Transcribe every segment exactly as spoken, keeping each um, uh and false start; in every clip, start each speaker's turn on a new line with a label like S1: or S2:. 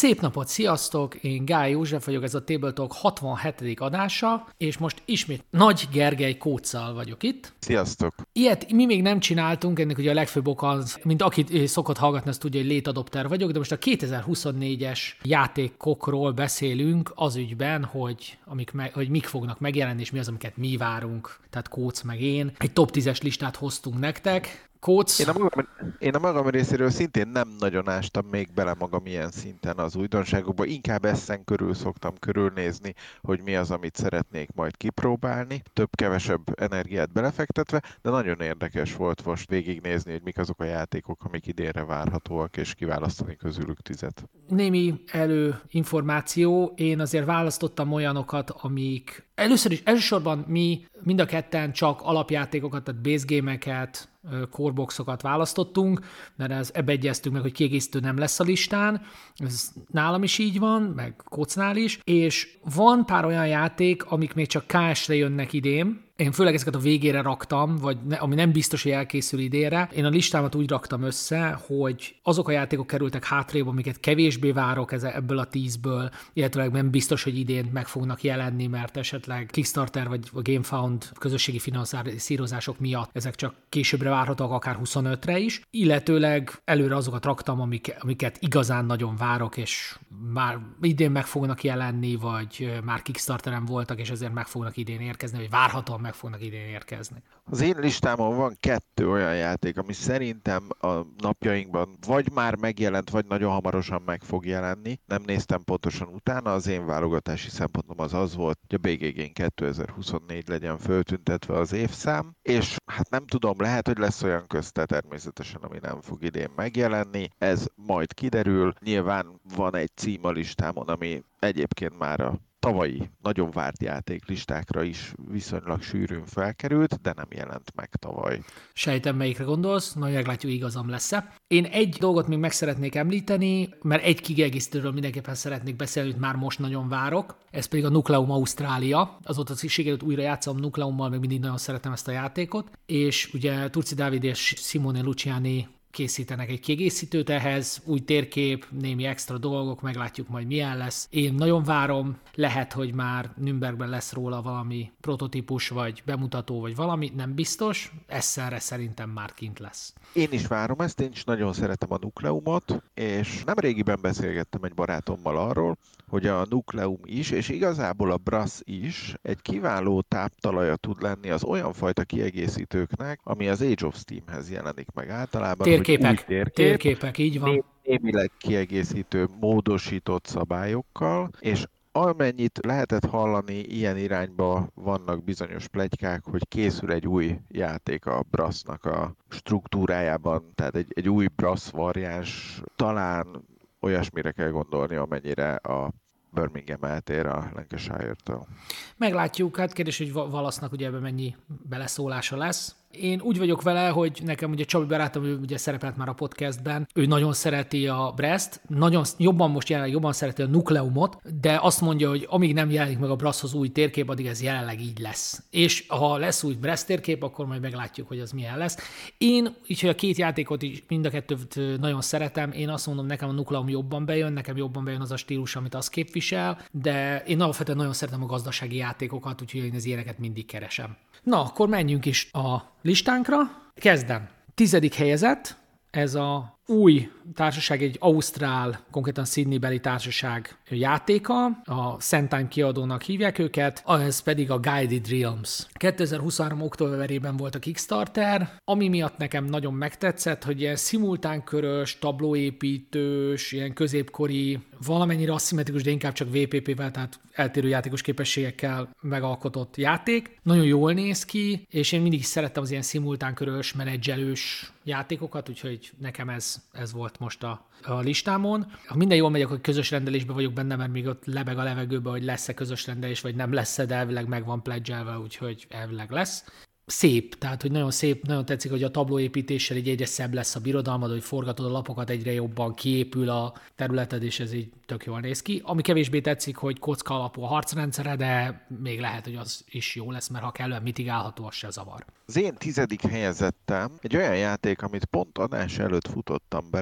S1: Szép napot, sziasztok! Én Gály József vagyok, ez a Table Talk hatvanhetedik adása, és most ismét Nagy Gergely Kóccal vagyok itt.
S2: Sziasztok!
S1: Ilyet mi még nem csináltunk, ennek ugye a legfőbb oka az, mint akit szokott hallgatni, azt tudja, hogy late adopter vagyok, de most a kétezer-huszonnégyes játékokról beszélünk az ügyben, hogy, amik me- hogy mik fognak megjelenni, és mi az, amiket mi várunk, tehát Kóc meg én. Egy top tízes listát hoztunk nektek. Kóc.
S2: Én a, magam, én a magam részéről szintén nem nagyon ástam még bele magam ilyen szinten az újdonságokba, inkább essen körül szoktam körülnézni, hogy mi az, amit szeretnék majd kipróbálni, több-kevesebb energiát belefektetve, de nagyon érdekes volt most végignézni, hogy mik azok a játékok, amik idénre várhatóak, és kiválasztani közülük tizet.
S1: Némi előinformáció, én azért választottam olyanokat, amik először is, elsősorban mi mind a ketten csak alapjátékokat, tehát base game-eket, coreboxokat választottunk, mert ez, ebbe egyeztünk meg, hogy kiegészítő nem lesz a listán, ez nálam is így van, meg Kocnál is, és van pár olyan játék, amik még csak ká es-re jönnek idén. Én főleg ezeket a végére raktam, vagy ne, ami nem biztos, hogy elkészül idénre. Én a listámat úgy raktam össze, hogy azok a játékok kerültek hátrébb, amiket kevésbé várok ebből a tízből, illetve nem biztos, hogy idén meg fognak jelenni, mert esetleg Kickstarter vagy a GameFound közösségi finanszírozások miatt ezek csak későbbre várhatóak, akár huszonötre is. Illetőleg előre azokat raktam, amik, amiket igazán nagyon várok, és már idén meg fognak jelenni, vagy már Kickstarteren voltak, és ezért meg fognak idén érkezni, vagy várhatóan meg fognak idén érkezni.
S2: Az én listámon van kettő olyan játék, ami szerintem a napjainkban vagy már megjelent, vagy nagyon hamarosan meg fog jelenni. Nem néztem pontosan utána, az én válogatási szempontom az az volt, hogy a bé gé gén kétezer-huszonnégy legyen föltüntetve az évszám, és hát nem tudom, lehet, hogy lesz olyan közte természetesen, ami nem fog idén megjelenni. Ez majd kiderül. Nyilván van egy cím a listámon, ami egyébként már a tavalyi nagyon várt játéklistákra is viszonylag sűrűn felkerült, de nem jelent meg tavaly.
S1: Sejtem, melyikre gondolsz, majd meglátjuk, igazam lesz-e. Én egy dolgot még meg szeretnék említeni, mert egy kiegészítőről mindenképpen szeretnék beszélni, hogy már most nagyon várok, ez pedig a Nucleum Ausztrália. Azóta sikerült újra játszom Nucleummal, még mindig nagyon szeretem ezt a játékot, és ugye Turci Dávid és Simone Luciani készítenek egy kiegészítőt ehhez, új térkép, némi extra dolgok, meglátjuk majd milyen lesz. Én nagyon várom, lehet, hogy már Nürnbergben lesz róla valami prototípus, vagy bemutató, vagy valami, nem biztos, esszerre szerintem már kint lesz.
S2: Én is várom ezt, én is nagyon szeretem a Nukleumot, és nem régiben beszélgettem egy barátommal arról, hogy a Nukleum is, és igazából a Brass is egy kiváló táptalaja tud lenni az olyan fajta kiegészítőknek, ami az Age of Steamhez jelenik meg általában.
S1: Térképek,
S2: térkép,
S1: térképek, így van.
S2: Némileg kiegészítő, módosított szabályokkal, és amennyit lehetett hallani, ilyen irányba vannak bizonyos pletykák, hogy készül egy új játék a Brassnak a struktúrájában, tehát egy, egy új Brass variáns, talán olyasmire kell gondolni, amennyire a Birmingham eltér a Lancashire-től.
S1: Meglátjuk, hát kérdés, hogy Wallace-nak ugye ebben mennyi beleszólása lesz. Én úgy vagyok vele, hogy nekem ugye Csabi barátom, ő ugye szerepelt már a podcastben, ő nagyon szereti a Brest, nagyon jobban most jelenleg jobban szereti a Nukleumot, de azt mondja, hogy amíg nem jelenik meg a Brasthoz új térkép, addig ez jelenleg így lesz. És ha lesz új Brest térkép, akkor majd meglátjuk, hogy az milyen lesz. Én, így, hogy a két játékot is, mind a kettőt nagyon szeretem, én azt mondom, nekem a Nukleum jobban bejön, nekem jobban bejön az a stílus, amit az képvisel, de én alapvetően nagyon szeretem a gazdasági játékokat, úgyhogy én az ilyeneket mindig keresem. Na, akkor menjünk is a listánkra. Kezdem. Tizedik helyezett, ez a új társaság, egy ausztrál, konkrétan Sydney-beli társaság játéka, a Sandtime kiadónak hívják őket, ez pedig a Guided Realms. kétezer-huszonhárom októberében volt a Kickstarter, ami miatt nekem nagyon megtetszett, hogy ilyen szimultánkörös, tablóépítős, ilyen középkori, valamennyire aszimmetrikus, de inkább csak vé pé pé-vel, tehát eltérő játékos képességekkel megalkotott játék. Nagyon jól néz ki, és én mindig is szerettem az ilyen szimultánkörös, menedzselős játékokat, úgyhogy nekem ez, ez volt most a, a listámon. Ha minden jól megy, akkor közös rendelésben vagyok benne, mert még ott lebeg a levegőben, hogy lesz-e közös rendelés, vagy nem lesz-e, de elvileg meg van pledgelve, úgyhogy elvileg lesz. Szép, tehát hogy nagyon szép, nagyon tetszik, hogy a tablóépítéssel így egyre szebb lesz a birodalmad, hogy forgatod a lapokat, egyre jobban kiépül a területed, és ez így tök jól néz ki. Ami kevésbé tetszik, hogy kocka alapú a harcrendszere, de még lehet, hogy az is jó lesz, mert ha kellően mitigálható, az se zavar.
S2: Az én tizedik helyezettem egy olyan játék, amit pont adás előtt futottam bele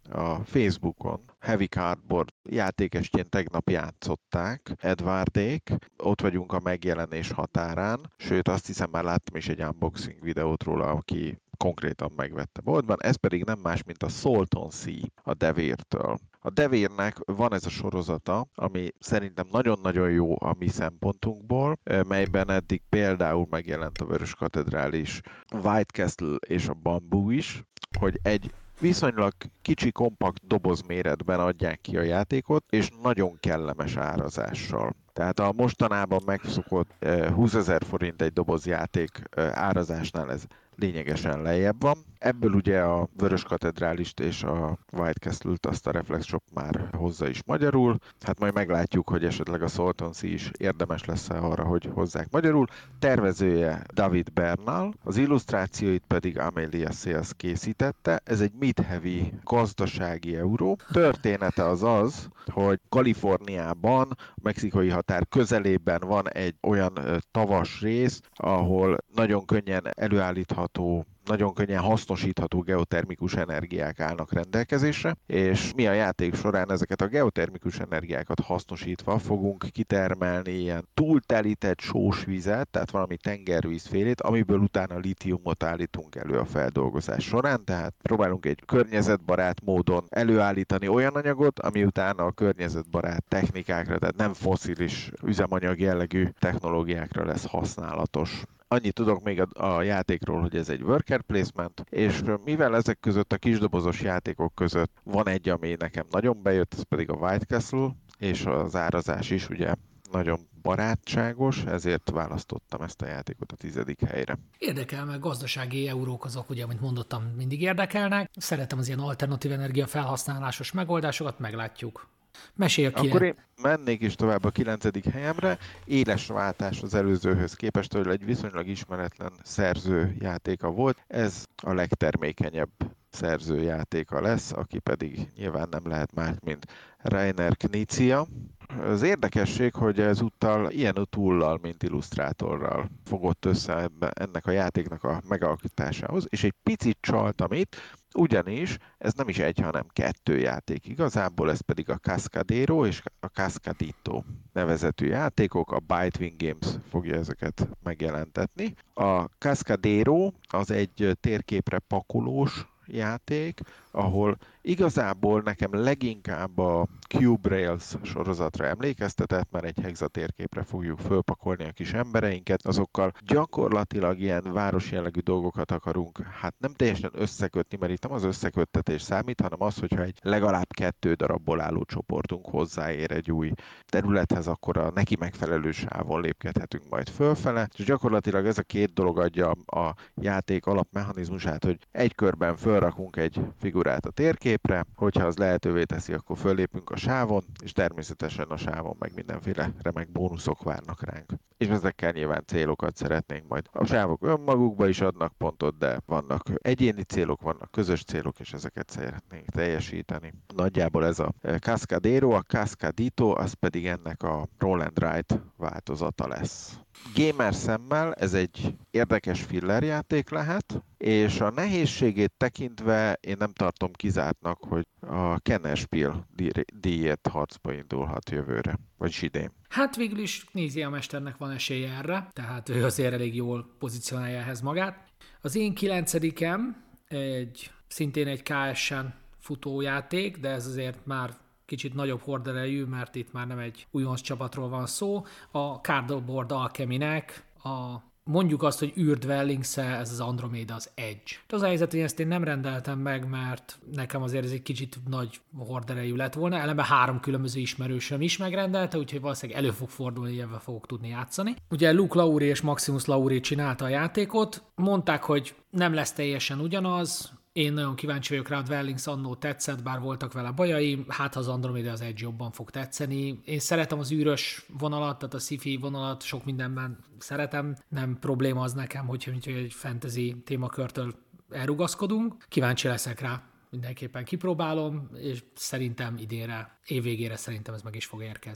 S2: a Facebookon Heavy Cardboard játékestjén tegnap játszották, Edwardék. Ott vagyunk a megjelenés határán, sőt azt hiszem már láttam is egy unboxing videót róla, aki konkrétan megvette boltban, ez pedig nem más, mint a Salton Sea a Devértől. A Devérnek van ez a sorozata, ami szerintem nagyon-nagyon jó a mi szempontunkból, melyben eddig például megjelent a Vörös Katedrális, White Castle és a Bamboo is, hogy egy viszonylag kicsi, kompakt dobozméretben adják ki a játékot, és nagyon kellemes árazással. Tehát a mostanában megszokott húszezer forint egy dobozjáték árazásnál ez lényegesen lejjebb van. Ebből ugye a Vörös Katedrálist és a White Castle-t azt a Reflex Shop már hozza is magyarul. Hát majd meglátjuk, hogy esetleg a Salton Sea is érdemes lesz arra, hogy hozzák magyarul. Tervezője David Bernal, az illusztrációit pedig Amelia Sales készítette. Ez egy mid-heavy gazdasági euró. Története az az, hogy Kaliforniában, a mexikai határ közelében van egy olyan tavas rész, ahol nagyon könnyen előállítható, nagyon könnyen hasznosítható geotermikus energiák állnak rendelkezésre, és mi a játék során ezeket a geotermikus energiákat hasznosítva fogunk kitermelni ilyen túltelített sós vizet, tehát valami tengervízfélét, amiből utána litiumot állítunk elő a feldolgozás során, tehát próbálunk egy környezetbarát módon előállítani olyan anyagot, ami utána a környezetbarát technikákra, tehát nem fosszilis üzemanyag jellegű technológiákra lesz használatos. Annyit tudok még a, a játékról, hogy ez egy worker placement, és mivel ezek között a kisdobozos játékok között van egy, ami nekem nagyon bejött, ez pedig a White Castle, és az árazás is ugye nagyon barátságos, ezért választottam ezt a játékot a tizedik helyre.
S1: Érdekel, meg gazdasági eurók azok, ugye, amit mondottam, mindig érdekelnek. Szeretem az ilyen alternatív energia felhasználásos megoldásokat, meglátjuk. Mesélj ki.
S2: Akkor én mennék is tovább a kilencedik helyemre. Éles váltás az előzőhöz képest, hogy egy viszonylag ismeretlen szerző játéka volt. Ez a legtermékenyebb szerző játéka lesz, aki pedig nyilván nem lehet más, mint Reiner Knizia. Az érdekesség, hogy ezúttal ilyen túllal, mint illusztrátorral fogott össze ennek a játéknak a megalkotásához, és egy picit csaltam itt, ugyanis ez nem is egy, hanem kettő játék igazából, ez pedig a Cascadero és a Cascadito nevezetű játékok, a Bitewing Games fogja ezeket megjelentetni. A Cascadero az egy térképre pakolós játék, ahol igazából nekem leginkább a Cube Rails sorozatra emlékeztetett, mert egy hexatérképre fogjuk fölpakolni a kis embereinket, azokkal gyakorlatilag ilyen városi jellegű dolgokat akarunk, hát nem teljesen összekötni, mert itt nem az összeköttetés számít, hanem az, hogyha egy legalább kettő darabból álló csoportunk hozzáér egy új területhez, akkor a neki megfelelő sávon lépkedhetünk majd fölfele, és gyakorlatilag ez a két dolog adja a játék alapmechanizmusát, hogy egy körben fölrakunk egy figurát a térképre, hogyha az lehetővé teszi, akkor föllépünk a sávon, és természetesen a sávon meg mindenféle remek bónuszok várnak ránk. És ezekkel nyilván célokat szeretnénk majd. A sávok önmagukba is adnak pontot, de vannak egyéni célok, vannak közös célok, és ezeket szeretnénk teljesíteni. Nagyjából ez a Cascadero, a Cascadito, az pedig ennek a Roll and Write változata lesz. Gamer szemmel ez egy érdekes filler játék lehet, és a nehézségét tekintve én nem tartom kizártnak, hogy a Kennerspiel díjért harcba indulhat jövőre, vagyis idén.
S1: Hát végül is Knizia mesternek van esélye erre, tehát ő azért elég jól pozícionálja ehhez magát. Az én kilencedikem egy, szintén egy ká es-en futójáték, de ez azért már kicsit nagyobb horderejű, mert itt már nem egy újonc csapatról van szó. A Cardboard Alchemy-nek a mondjuk azt, hogy Űrdwellings-e, ez az Andromeda, az Edge. De az a helyzet, hogy ezt én nem rendeltem meg, mert nekem azért ez egy kicsit nagy horderejű lett volna. Ellenben három különböző ismerősöm is megrendelte, úgyhogy valószínűleg elő fog fordulni, hogy ebben fogok tudni játszani. Ugye Luke Laurie és Maximus Laurie csinálta a játékot. Mondták, hogy nem lesz teljesen ugyanaz. Én nagyon kíváncsi vagyok rá, a Dwellings annó tetszett, bár voltak vele bajaim, hát az Andromeda az Edge jobban fog tetszeni. Én szeretem az űrös vonalat, tehát a sci-fi vonalat, sok mindenben szeretem. Nem probléma az nekem, hogyha egy fantasy témakörtől elrugaszkodunk. Kíváncsi leszek rá, mindenképpen kipróbálom, és szerintem idénre, évvégére szerintem ez meg is fog érkezni.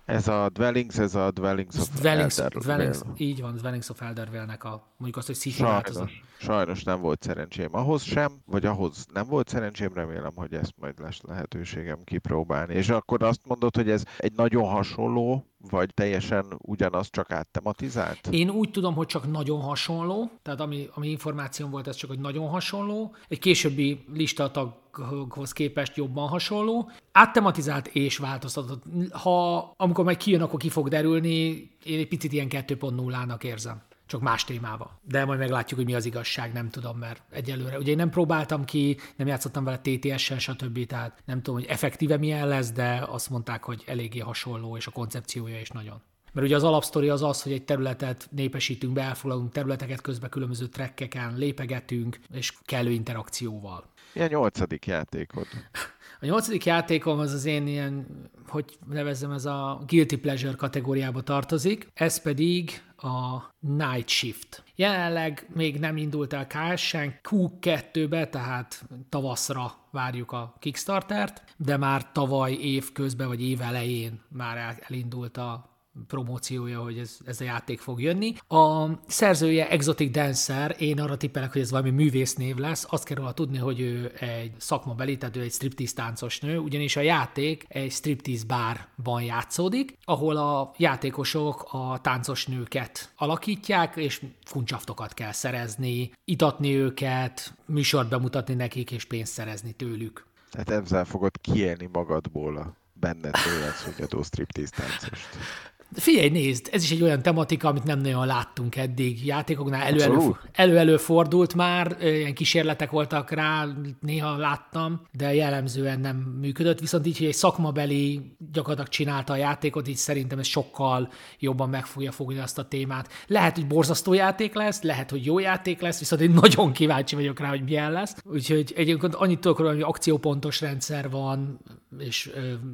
S2: Ez a Dwellings, ez a Dwellings of
S1: Dwellings, Dwellings,
S2: Eldervale.
S1: így van, Dwellings of Eldervale-nek a, mondjuk azt, hogy sci-fi változat.
S2: Sajnos, sajnos nem volt szerencsém ahhoz sem, vagy ahhoz nem volt szerencsém, remélem, hogy ezt majd lesz lehetőségem kipróbálni. És akkor azt mondod, hogy ez egy nagyon hasonló, vagy teljesen ugyanaz, csak áttematizált?
S1: Én úgy tudom, hogy csak nagyon hasonló, tehát ami, ami információm volt, ez csak, hogy nagyon hasonló. Egy későbbi listataghoz képest jobban hasonló. Áttematizált és változtatott. Ha amikor majd kijön, akkor ki fog derülni, én egy picit ilyen kettő pont nullának érzem. Csak más témával. De majd meglátjuk, hogy mi az igazság, nem tudom, mert egyelőre. Ugye én nem próbáltam ki, nem játszottam vele té té es-sel, stb. Tehát nem tudom, hogy effektíve milyen lesz, de azt mondták, hogy eléggé hasonló, és a koncepciója is nagyon. Mert ugye az alapsztori az az, hogy egy területet népesítünk be, elfoglalunk területeket, közben különböző trekkeken lépegetünk, és kellő interakcióval.
S2: Ilyen nyolcadik játékod.
S1: A nyolcadik játékom az az én ilyen, hogy nevezzem, ez a guilty pleasure kategóriába tartozik, ez pedig a Night Shift. Jelenleg még nem indult el ká es-en, kú kettőbe, tehát tavaszra várjuk a Kickstartert, de már tavaly év közben, vagy év elején már elindult a promóciója, hogy ez, ez a játék fog jönni. A szerzője Exotic Dancer, én arra tippelek, hogy ez valami művésznév lesz. Azt kell róla tudni, hogy ő egy szakmabeli, tehát ő egy striptease táncos nő, ugyanis a játék egy striptease bárban játszódik, ahol a játékosok a táncos nőket alakítják, és kuncsaftokat kell szerezni, itatni őket, műsort bemutatni nekik, és pénzt szerezni tőlük.
S2: Tehát ezzel fogod kiélni magadból a benned tőled fogyadó striptease táncost.
S1: Figyelj, nézd, ez is egy olyan tematika, amit nem nagyon láttunk eddig játékoknál. Elő-elő, elő-elő fordult már, ilyen kísérletek voltak rá, néha láttam, de jellemzően nem működött. Viszont így, hogy egy szakmabeli gyakorlatilag csinálta a játékot, így szerintem ez sokkal jobban meg fogja fogni azt a témát. Lehet, hogy borzasztó játék lesz, lehet, hogy jó játék lesz, viszont én nagyon kíváncsi vagyok rá, hogy milyen lesz. Úgyhogy egyébként annyit tudok róla, hogy akciópontos rendszer van, és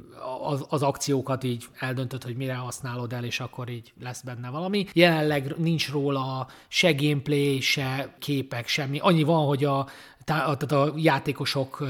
S1: az, az akciókat így eldöntött, hogy mire használod el, és akkor így lesz benne valami. Jelenleg nincs róla se gameplay, se képek, semmi. Annyi van, hogy a, tehát a játékosok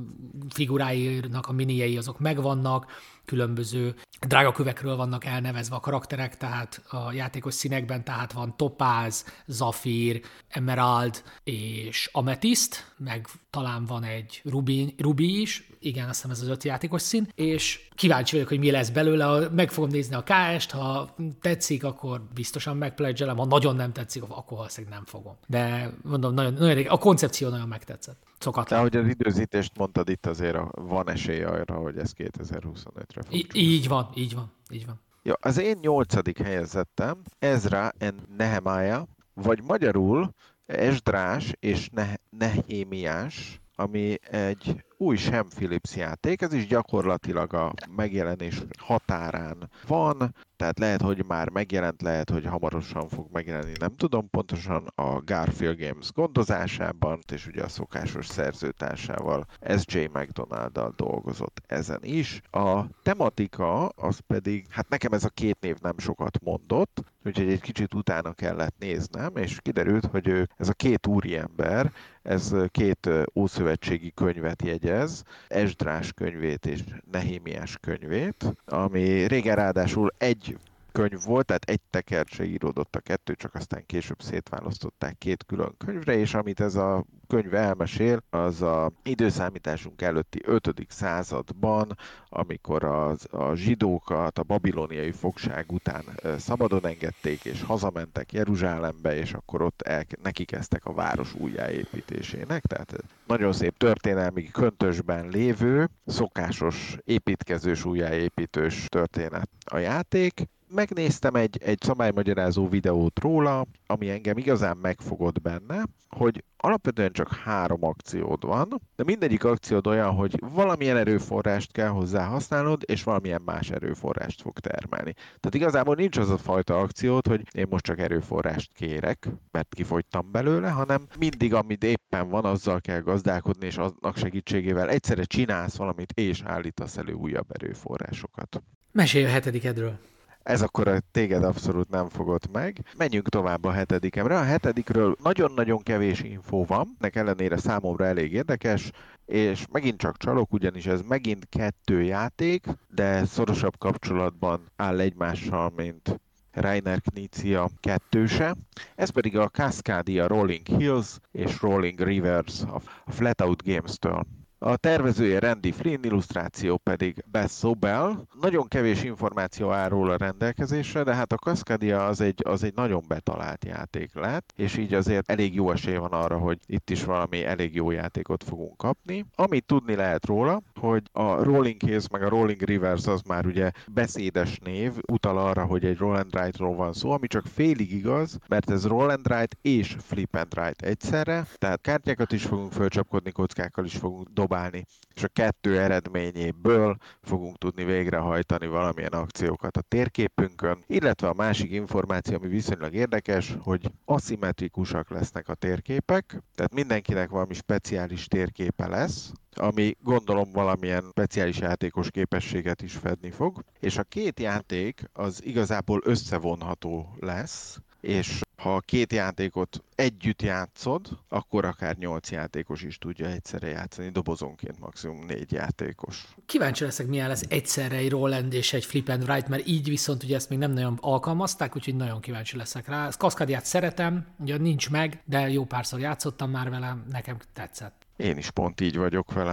S1: figuráinak a miniei azok megvannak, különböző drágakövekről vannak elnevezve a karakterek, tehát a játékos színekben, tehát van topáz, zafír, emerald és ametiszt, meg talán van egy rubi, rubi is, igen, azt hiszem ez az öt játékos szín, és kíváncsi vagyok, hogy mi lesz belőle, meg fogom nézni a ká est, ha tetszik, akkor biztosan megpledgelem, ha nagyon nem tetszik, akkor valószínűleg nem fogom. De mondom, nagyon, nagyon, a koncepció nagyon megtetszett. Szokatlan.
S2: De ahogy az időzítést mondtad, itt azért van esély arra, hogy ez kétezer-huszonötre fog
S1: I- Így van, így van, így van.
S2: Ja, az én nyolcadik helyezettem Ezra and Nehemiah, vagy magyarul Esdrás és ne- Nehémiás, ami egy új Sam Phillips játék, ez is gyakorlatilag a megjelenés határán van, tehát lehet, hogy már megjelent, lehet, hogy hamarosan fog megjelenni, nem tudom pontosan, a Garfield Games gondozásában, és ugye a szokásos szerzőtársával, es jé McDonald-dal dolgozott ezen is. A tematika az pedig, hát nekem ez a két név nem sokat mondott, úgyhogy egy kicsit utána kellett néznem, és kiderült, hogy ő, ez a két úriember, ez két ószövetségi könyvet jegyez, Esdrás könyvét és Nehémiás könyvét, ami régen ráadásul egy könyv volt, tehát egy tekercse íródott a kettő, csak aztán később szétválasztották két külön könyvre, és amit ez a könyv elmesél, az a időszámításunk előtti ötödik században, amikor az, a zsidókat a babiloniai fogság után szabadon engedték, és hazamentek Jeruzsálembe, és akkor ott el, neki kezdtek a város újjáépítésének, tehát nagyon szép történelmi köntösben lévő, szokásos építkezős, újjáépítős történet a játék. Megnéztem egy, egy szabálymagyarázó videót róla, ami engem igazán megfogott benne, hogy alapvetően csak három akciód van, de mindegyik akciód olyan, hogy valamilyen erőforrást kell hozzá használnod, és valamilyen más erőforrást fog termelni. Tehát igazából nincs az a fajta akciód, hogy én most csak erőforrást kérek, mert kifogytam belőle, hanem mindig, amit éppen van, azzal kell gazdálkodni, és annak segítségével egyszerre csinálsz valamit, és állítasz elő újabb erőforrásokat.
S1: Mesélj a hetedikedről.
S2: Ez akkor a téged abszolút nem fogott meg. Menjünk tovább a hetedikemre. A hetedikről nagyon-nagyon kevés infó van, ennek ellenére számomra elég érdekes, és megint csak csalok, ugyanis ez megint kettő játék, de szorosabb kapcsolatban áll egymással, mint Reiner Knizia kettőse. Ez pedig a Cascadia Rolling Hills és Rolling Rivers a Flatout Games-től. A tervezője Randy Flynn, illusztráció pedig Beth Sobel. Nagyon kevés információ áll róla rendelkezésre, de hát a Cascadia az egy, az egy nagyon betalált játék lett, és így azért elég jó esély van arra, hogy itt is valami elég jó játékot fogunk kapni. Amit tudni lehet róla, hogy a Rolling Hills meg a Rolling Rivers az már ugye beszédes név, utal arra, hogy egy roll and write-ról van szó, ami csak félig igaz, mert ez roll and write és flip and write egyszerre, tehát kártyákat is fogunk fölcsapkodni, kockákkal is fogunk dobálni, és a kettő eredményéből fogunk tudni végrehajtani valamilyen akciókat a térképünkön, illetve a másik információ, ami viszonylag érdekes, hogy aszimmetrikusak lesznek a térképek, tehát mindenkinek valami speciális térképe lesz, ami gondolom valamilyen speciális játékos képességet is fedni fog, és a két játék az igazából összevonható lesz, és ha a két játékot együtt játszod, akkor akár nyolc játékos is tudja egyszerre játszani, dobozonként maximum négy játékos.
S1: Kíváncsi leszek, milyen lesz egyszerre egy roll-end és egy flip and write, mert így viszont ugye ezt még nem nagyon alkalmazták, úgyhogy nagyon kíváncsi leszek rá. Ezt Cascadiát szeretem, ugye nincs meg, de jó párszor játszottam már vele, nekem tetszett.
S2: Én is pont így vagyok vele.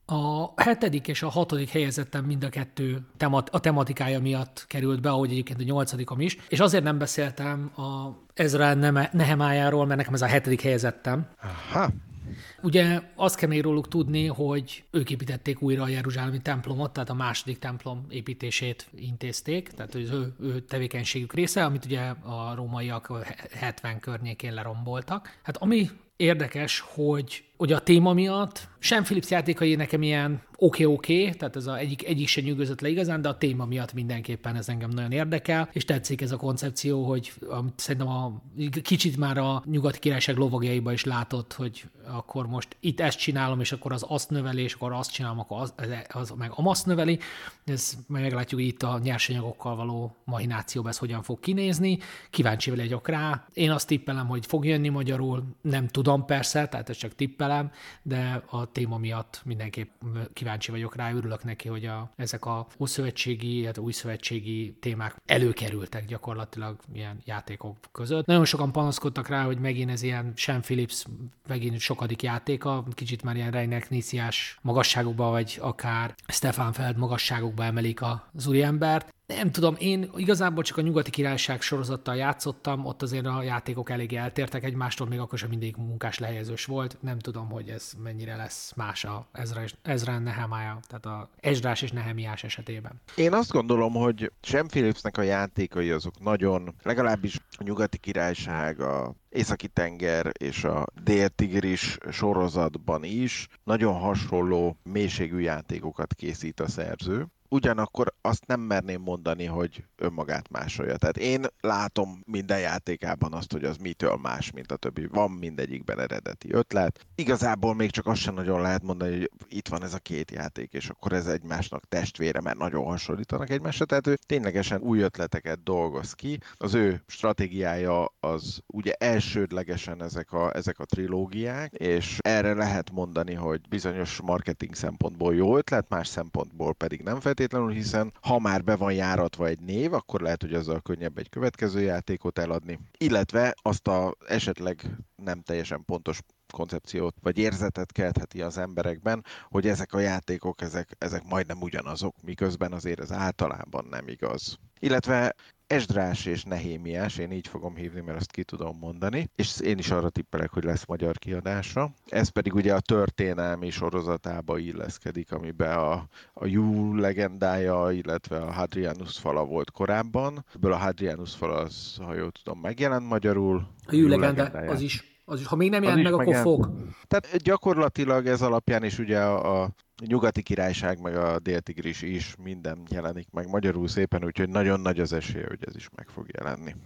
S1: A hetedik és a hatodik helyezettem mind a kettő temat- a tematikája miatt került be, ahogy egyébként a nyolcadikom is, és azért nem beszéltem a Ezra Nehemiáról, mert nekem ez a hetedik helyezettem.
S2: Aha.
S1: Ugye azt kell még róluk tudni, hogy ők építették újra a jeruzsálemi templomot, tehát a második templom építését intézték, tehát az ő, ő tevékenységük része, amit ugye a rómaiak hetven környékén leromboltak. Hát ami érdekes, hogy ugye a téma miatt Sam Phillips játékai nekem ilyen oké-oké, okay, tehát ez a egyik, egyik se nyűgözött le igazán, de a téma miatt mindenképpen ez engem nagyon érdekel, és tetszik ez a koncepció, hogy amit szerintem a, kicsit már a nyugati királyság lovagjaiba is látott, hogy akkor most itt ezt csinálom, és akkor az azt növeli, és akkor azt csinálom, akkor az, az meg amazt növeli. Ez majd meglátjuk, hogy itt a nyersanyagokkal való mahinációban ez hogyan fog kinézni. Kíváncsi vagyok rá. Én azt tippelem, hogy fog jönni magyarul, nem tudom persze, tehát ez csak tippelem, de a téma miatt mindenképp kíváncsi vagyok rá, örülök neki, hogy a, ezek a ószövetségi, illetve új szövetségi témák előkerültek gyakorlatilag ilyen játékok között. Nagyon sokan panaszkodtak rá, hogy megint ez ilyen Sam Phillips, megint sokadik játéka, kicsit már ilyen Reiner Kniziás magasságokba, vagy akár Stefan Feld magasságokba emelik az úriembert. Nem tudom, én igazából csak a nyugati királyság sorozattal játszottam, ott azért a játékok elég eltértek egymástól, még akkor sem mindig munkás lehelyezős volt. Nem tudom, hogy ez mennyire lesz más a Ezra, Ezra Nehemiah, tehát a Esdrás és Nehemiás esetében.
S2: Én azt gondolom, hogy Sam Phillipsnek a játékai azok nagyon, legalábbis a nyugati királyság, a északi tenger és a Dél-Tigris sorozatban is nagyon hasonló mélységű játékokat készít a szerző. Ugyanakkor azt nem merném mondani, hogy önmagát másolja. Tehát én látom minden játékában azt, hogy az mitől más, mint a többi. Van mindegyikben eredeti ötlet. Igazából még csak azt sem nagyon lehet mondani, hogy itt van ez a két játék, és akkor ez egymásnak testvére, mert nagyon hasonlítanak egymásra. Tehát ő ténylegesen új ötleteket dolgoz ki. Az ő stratégiája az ugye elsődlegesen ezek a, ezek a trilógiák, és erre lehet mondani, hogy bizonyos marketing szempontból jó ötlet, más szempontból pedig nem feltétlenül, hiszen ha már be van járatva egy név, akkor lehet, hogy azzal könnyebb egy következő játékot eladni. Illetve azt a esetleg nem teljesen pontos koncepciót vagy érzetet keltheti az emberekben, hogy ezek a játékok, ezek, ezek majdnem ugyanazok, miközben azért ez általában nem igaz. Illetve Esdrás és Nehémiás, én így fogom hívni, mert azt ki tudom mondani, és én is arra tippelek, hogy lesz magyar kiadásra. Ez pedig ugye a történelmi sorozatába illeszkedik, amiben a, a Jú legendája, illetve a Hadrianus fala volt korábban. Ebből a Hadrianus fala, az, ha jól tudom, megjelent magyarul.
S1: A Jú legenda, az is. Az is, ha még nem jelent meg, akkor megjelent. Fog.
S2: Tehát gyakorlatilag ez alapján is ugye a, a nyugati királyság, meg a Dél-Tigris is minden jelenik meg magyarul szépen, úgyhogy nagyon nagy az esélye, hogy ez is meg fog jelenni.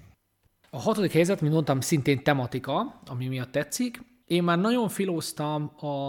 S1: A hatodik helyzet, mint mondtam, szintén tematika, ami miatt tetszik. Én már nagyon filóztam a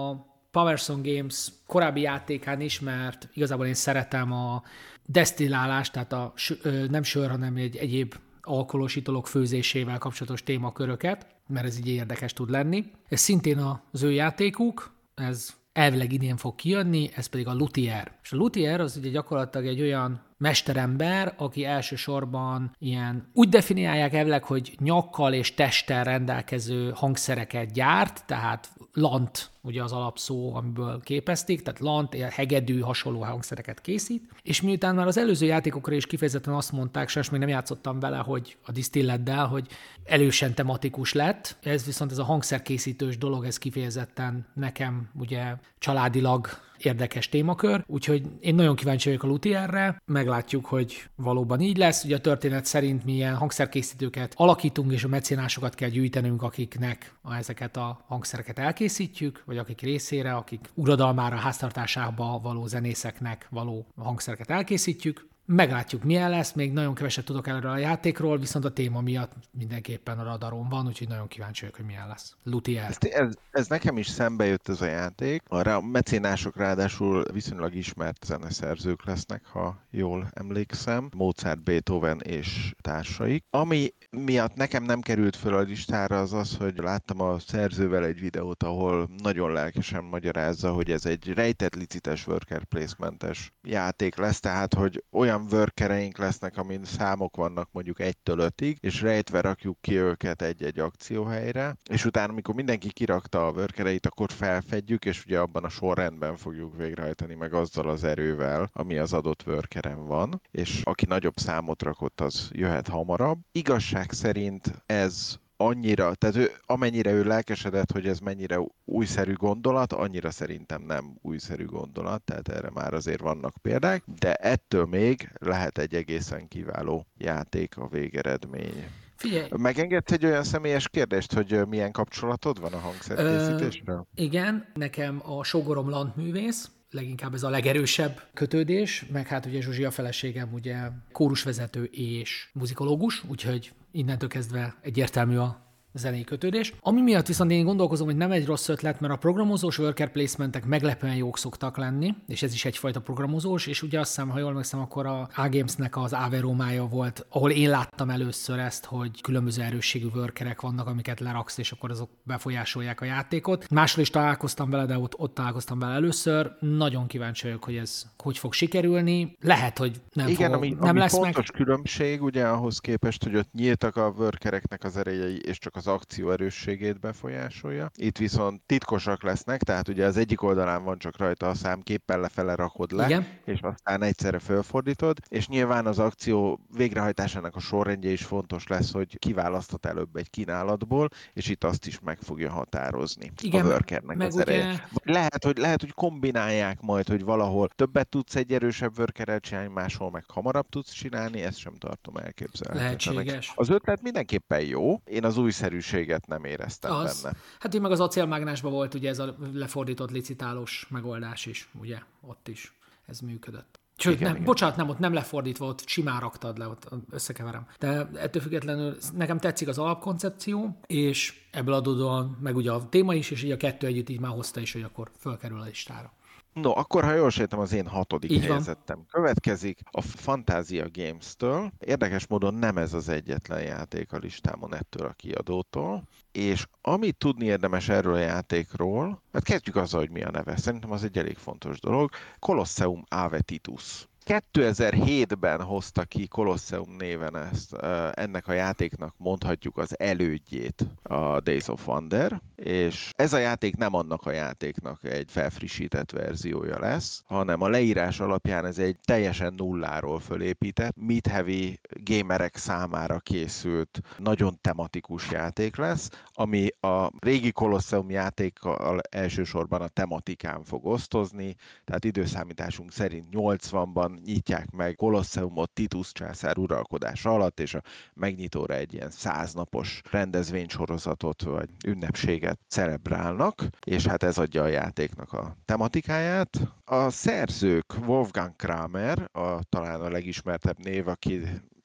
S1: PowerSong Games korábbi játékán is, mert igazából én szeretem a desztillálást, tehát a, nem sör, hanem egy egyéb alkoholos italok főzésével kapcsolatos témaköröket, mert ez így érdekes tud lenni. Ez szintén az ő játékuk, ez elvileg idén fog kijönni, ez pedig a Luthier. És a Luthier az ugye gyakorlatilag egy olyan mesterember, aki elsősorban ilyen, úgy definiálják elvileg, hogy nyakkal és testtel rendelkező hangszereket gyárt, tehát lant, ugye az alapszó, amiből képezték, tehát lant, hegedű, hasonló hangszereket készít, és miután már az előző játékokra is kifejezetten azt mondták, sajnos még nem játszottam vele, hogy a Distillettel, hogy elősen tematikus lett, ez viszont ez a hangszerkészítős dolog, ez kifejezetten nekem ugye családilag érdekes témakör, úgyhogy én nagyon kíváncsi vagyok a Luthierre, meglátjuk, hogy valóban így lesz. Ugye a történet szerint mi ilyen hangszerkészítőket alakítunk, és a mecénásokat kell gyűjtenünk, akiknek ezeket a hangszereket elkészítjük, vagy akik részére, akik uradalmára, háztartásába való zenészeknek való hangszereket elkészítjük. Meglátjuk, milyen lesz, még nagyon keveset tudok erről a játékról, viszont a téma miatt mindenképpen a radaron van, úgyhogy nagyon kíváncsi vagyok, hogy milyen lesz. Luthier.
S2: Ez, ez, ez nekem is szembe jött ez a játék. A mecénások ráadásul viszonylag ismert zeneszerzők lesznek, ha jól emlékszem. Mozart, Beethoven és társaik. Ami miatt nekem nem került föl a listára az az, hogy láttam a szerzővel egy videót, ahol nagyon lelkesen magyarázza, hogy ez egy rejtett licites worker placementes játék lesz, tehát hogy olyan workereink lesznek, amin számok vannak mondjuk egytől ötig, és rejtve rakjuk ki őket egy-egy akcióhelyre, és utána, amikor mindenki kirakta a workereit, akkor felfedjük, és ugye abban a sorrendben fogjuk végrehajtani meg azzal az erővel, ami az adott workeren van, és aki nagyobb számot rakott, az jöhet hamarabb. Igazság szerint ez annyira, tehát ő, amennyire ő lelkesedett, hogy ez mennyire újszerű gondolat, annyira szerintem nem újszerű gondolat, tehát erre már azért vannak példák, de ettől még lehet egy egészen kiváló játék a végeredmény.
S1: Figyelj.
S2: Megengedsz egy olyan személyes kérdést, hogy milyen kapcsolatod van a hangszerkészítésről?
S1: Igen, nekem a sógorom lantművész, leginkább ez a legerősebb kötődés, meg hát ugye Zsuzsi a feleségem ugye kórusvezető és muzikológus, úgyhogy innentől kezdve egyértelmű a zenei kötődés. Ami miatt viszont én gondolkozom, hogy nem egy rossz ötlet, mert a programozós worker placementek meglepően jók szoktak lenni, és ez is egyfajta programozós, és ugye azt hiszem, ha jól emlékszem, akkor a A-Gamesnek az Averomája volt, ahol én láttam először ezt, hogy különböző erősségű workerek vannak, amiket leraksz, és akkor azok befolyásolják a játékot. Máshol is találkoztam vele, de ott, ott találkoztam vele először. Nagyon kíváncsi vagyok, hogy ez hogy fog sikerülni. Lehet, hogy nem,
S2: Igen,
S1: fog,
S2: ami,
S1: nem
S2: ami
S1: lesz
S2: fontos
S1: meg.
S2: különbség, ugye ahhoz képest, hogy ott nyíltak a workereknek az erejei, és csak az akció erősségét befolyásolja. Itt viszont titkosak lesznek, tehát ugye az egyik oldalán van csak rajta a szám, képpel lefele rakod le,
S1: Igen.
S2: és aztán egyszerre fölfordítod, és nyilván az akció végrehajtásának a sorrendje is fontos lesz, hogy kiválasztott előbb egy kínálatból, és itt azt is meg fogja határozni. Igen, a workernek
S1: meg
S2: az
S1: ugye...
S2: ereje. Lehet hogy, lehet, hogy kombinálják majd, hogy valahol többet tudsz egy erősebb workerrel csinálni, máshol meg hamarabb tudsz csinálni, ezt sem tartom elképzelhetetlenek.
S1: Lehetséges.
S2: Az ötlet mindenképpen jó, én az újszerűséget nem éreztem
S1: az.
S2: benne.
S1: Hát így meg az acélmágnásban volt ugye ez a lefordított licitálós megoldás is, ugye, ott is ez működött. Sőt,
S2: igen,
S1: nem,
S2: igen.
S1: bocsánat, nem, ott nem lefordítva, ott simán raktad le, ott összekeverem. De ettől függetlenül nekem tetszik az alapkoncepció, és ebből adódóan meg ugye a téma is, és így a kettő együtt így már hozta is, hogy akkor fölkerül a listára.
S2: No, akkor ha jól sejtem, az én hatodik
S1: Így
S2: helyezettem van. Következik a Fantasia Games-től. Érdekes módon nem ez az egyetlen játék a listámon ettől a kiadótól. És amit tudni érdemes erről a játékról, hát kezdjük azzal, hogy mi a neve. Szerintem az egy elég fontos dolog. Colosseum Ave Titus. kétezer-hétben hozta ki Colosseum néven ezt, ennek a játéknak mondhatjuk az elődjét, a Days of Wonder, és ez a játék nem annak a játéknak egy felfrissített verziója lesz, hanem a leírás alapján ez egy teljesen nulláról fölépített, mid-heavy gamerek számára készült, nagyon tematikus játék lesz, ami a régi Colosseum játékkal elsősorban a tematikán fog osztozni, tehát időszámításunk szerint nyolcvanban nyitják meg Colosseumot Titus császár uralkodása alatt, és a megnyitóra egy ilyen száznapos rendezvénysorozatot vagy ünnepséget celebrálnak, és hát ez adja a játéknak a tematikáját. A szerzők Wolfgang Kramer, a, talán a legismertebb név, aki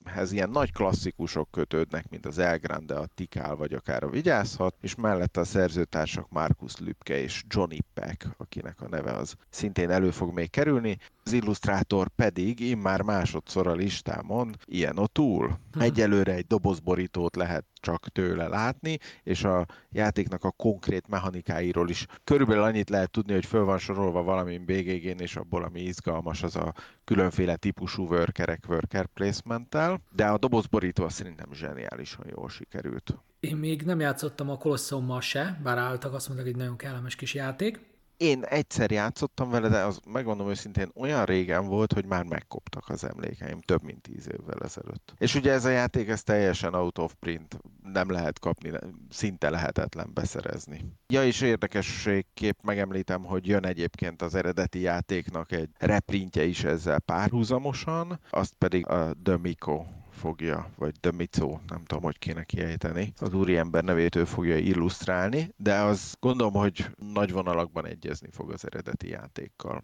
S2: amihez ilyen nagy klasszikusok kötődnek, mint az El Grande, a Tikál, vagy akár a Vigyázhat, és mellette a szerzőtársak Markus Lübke és Johnny Peck, akinek a neve az szintén elő fog még kerülni. Az illusztrátor pedig immár másodszor a listámon Ian O'Toole. Egyelőre egy dobozborítót lehet csak tőle látni, és a játéknak a konkrét mechanikáiról is körülbelül annyit lehet tudni, hogy föl van sorolva valamin bé gé gén, és abból, ami izgalmas, az a különféle típusú workerek worker placement-tel, de a dobozborító az szerintem zseniálisan jól sikerült.
S1: Én még nem játszottam a Colosseummal se, bár álltak, azt mondták, hogy nagyon kellemes kis játék.
S2: Én egyszer játszottam vele, de az, megmondom őszintén, olyan régen volt, hogy már megkoptak az emlékeim, több mint tíz évvel ezelőtt. És ugye ez a játék, ez teljesen out of print, nem lehet kapni, szinte lehetetlen beszerezni. Ja, és érdekességképp megemlítem, hogy jön egyébként az eredeti játéknak egy reprintje is ezzel párhuzamosan, azt pedig a The Miko fogja, vagy The Mico, nem tudom, hogy kéne kiejteni. Az úriember nevét ő fogja illusztrálni, de az gondolom, hogy nagy vonalakban egyezni fog az eredeti játékkal.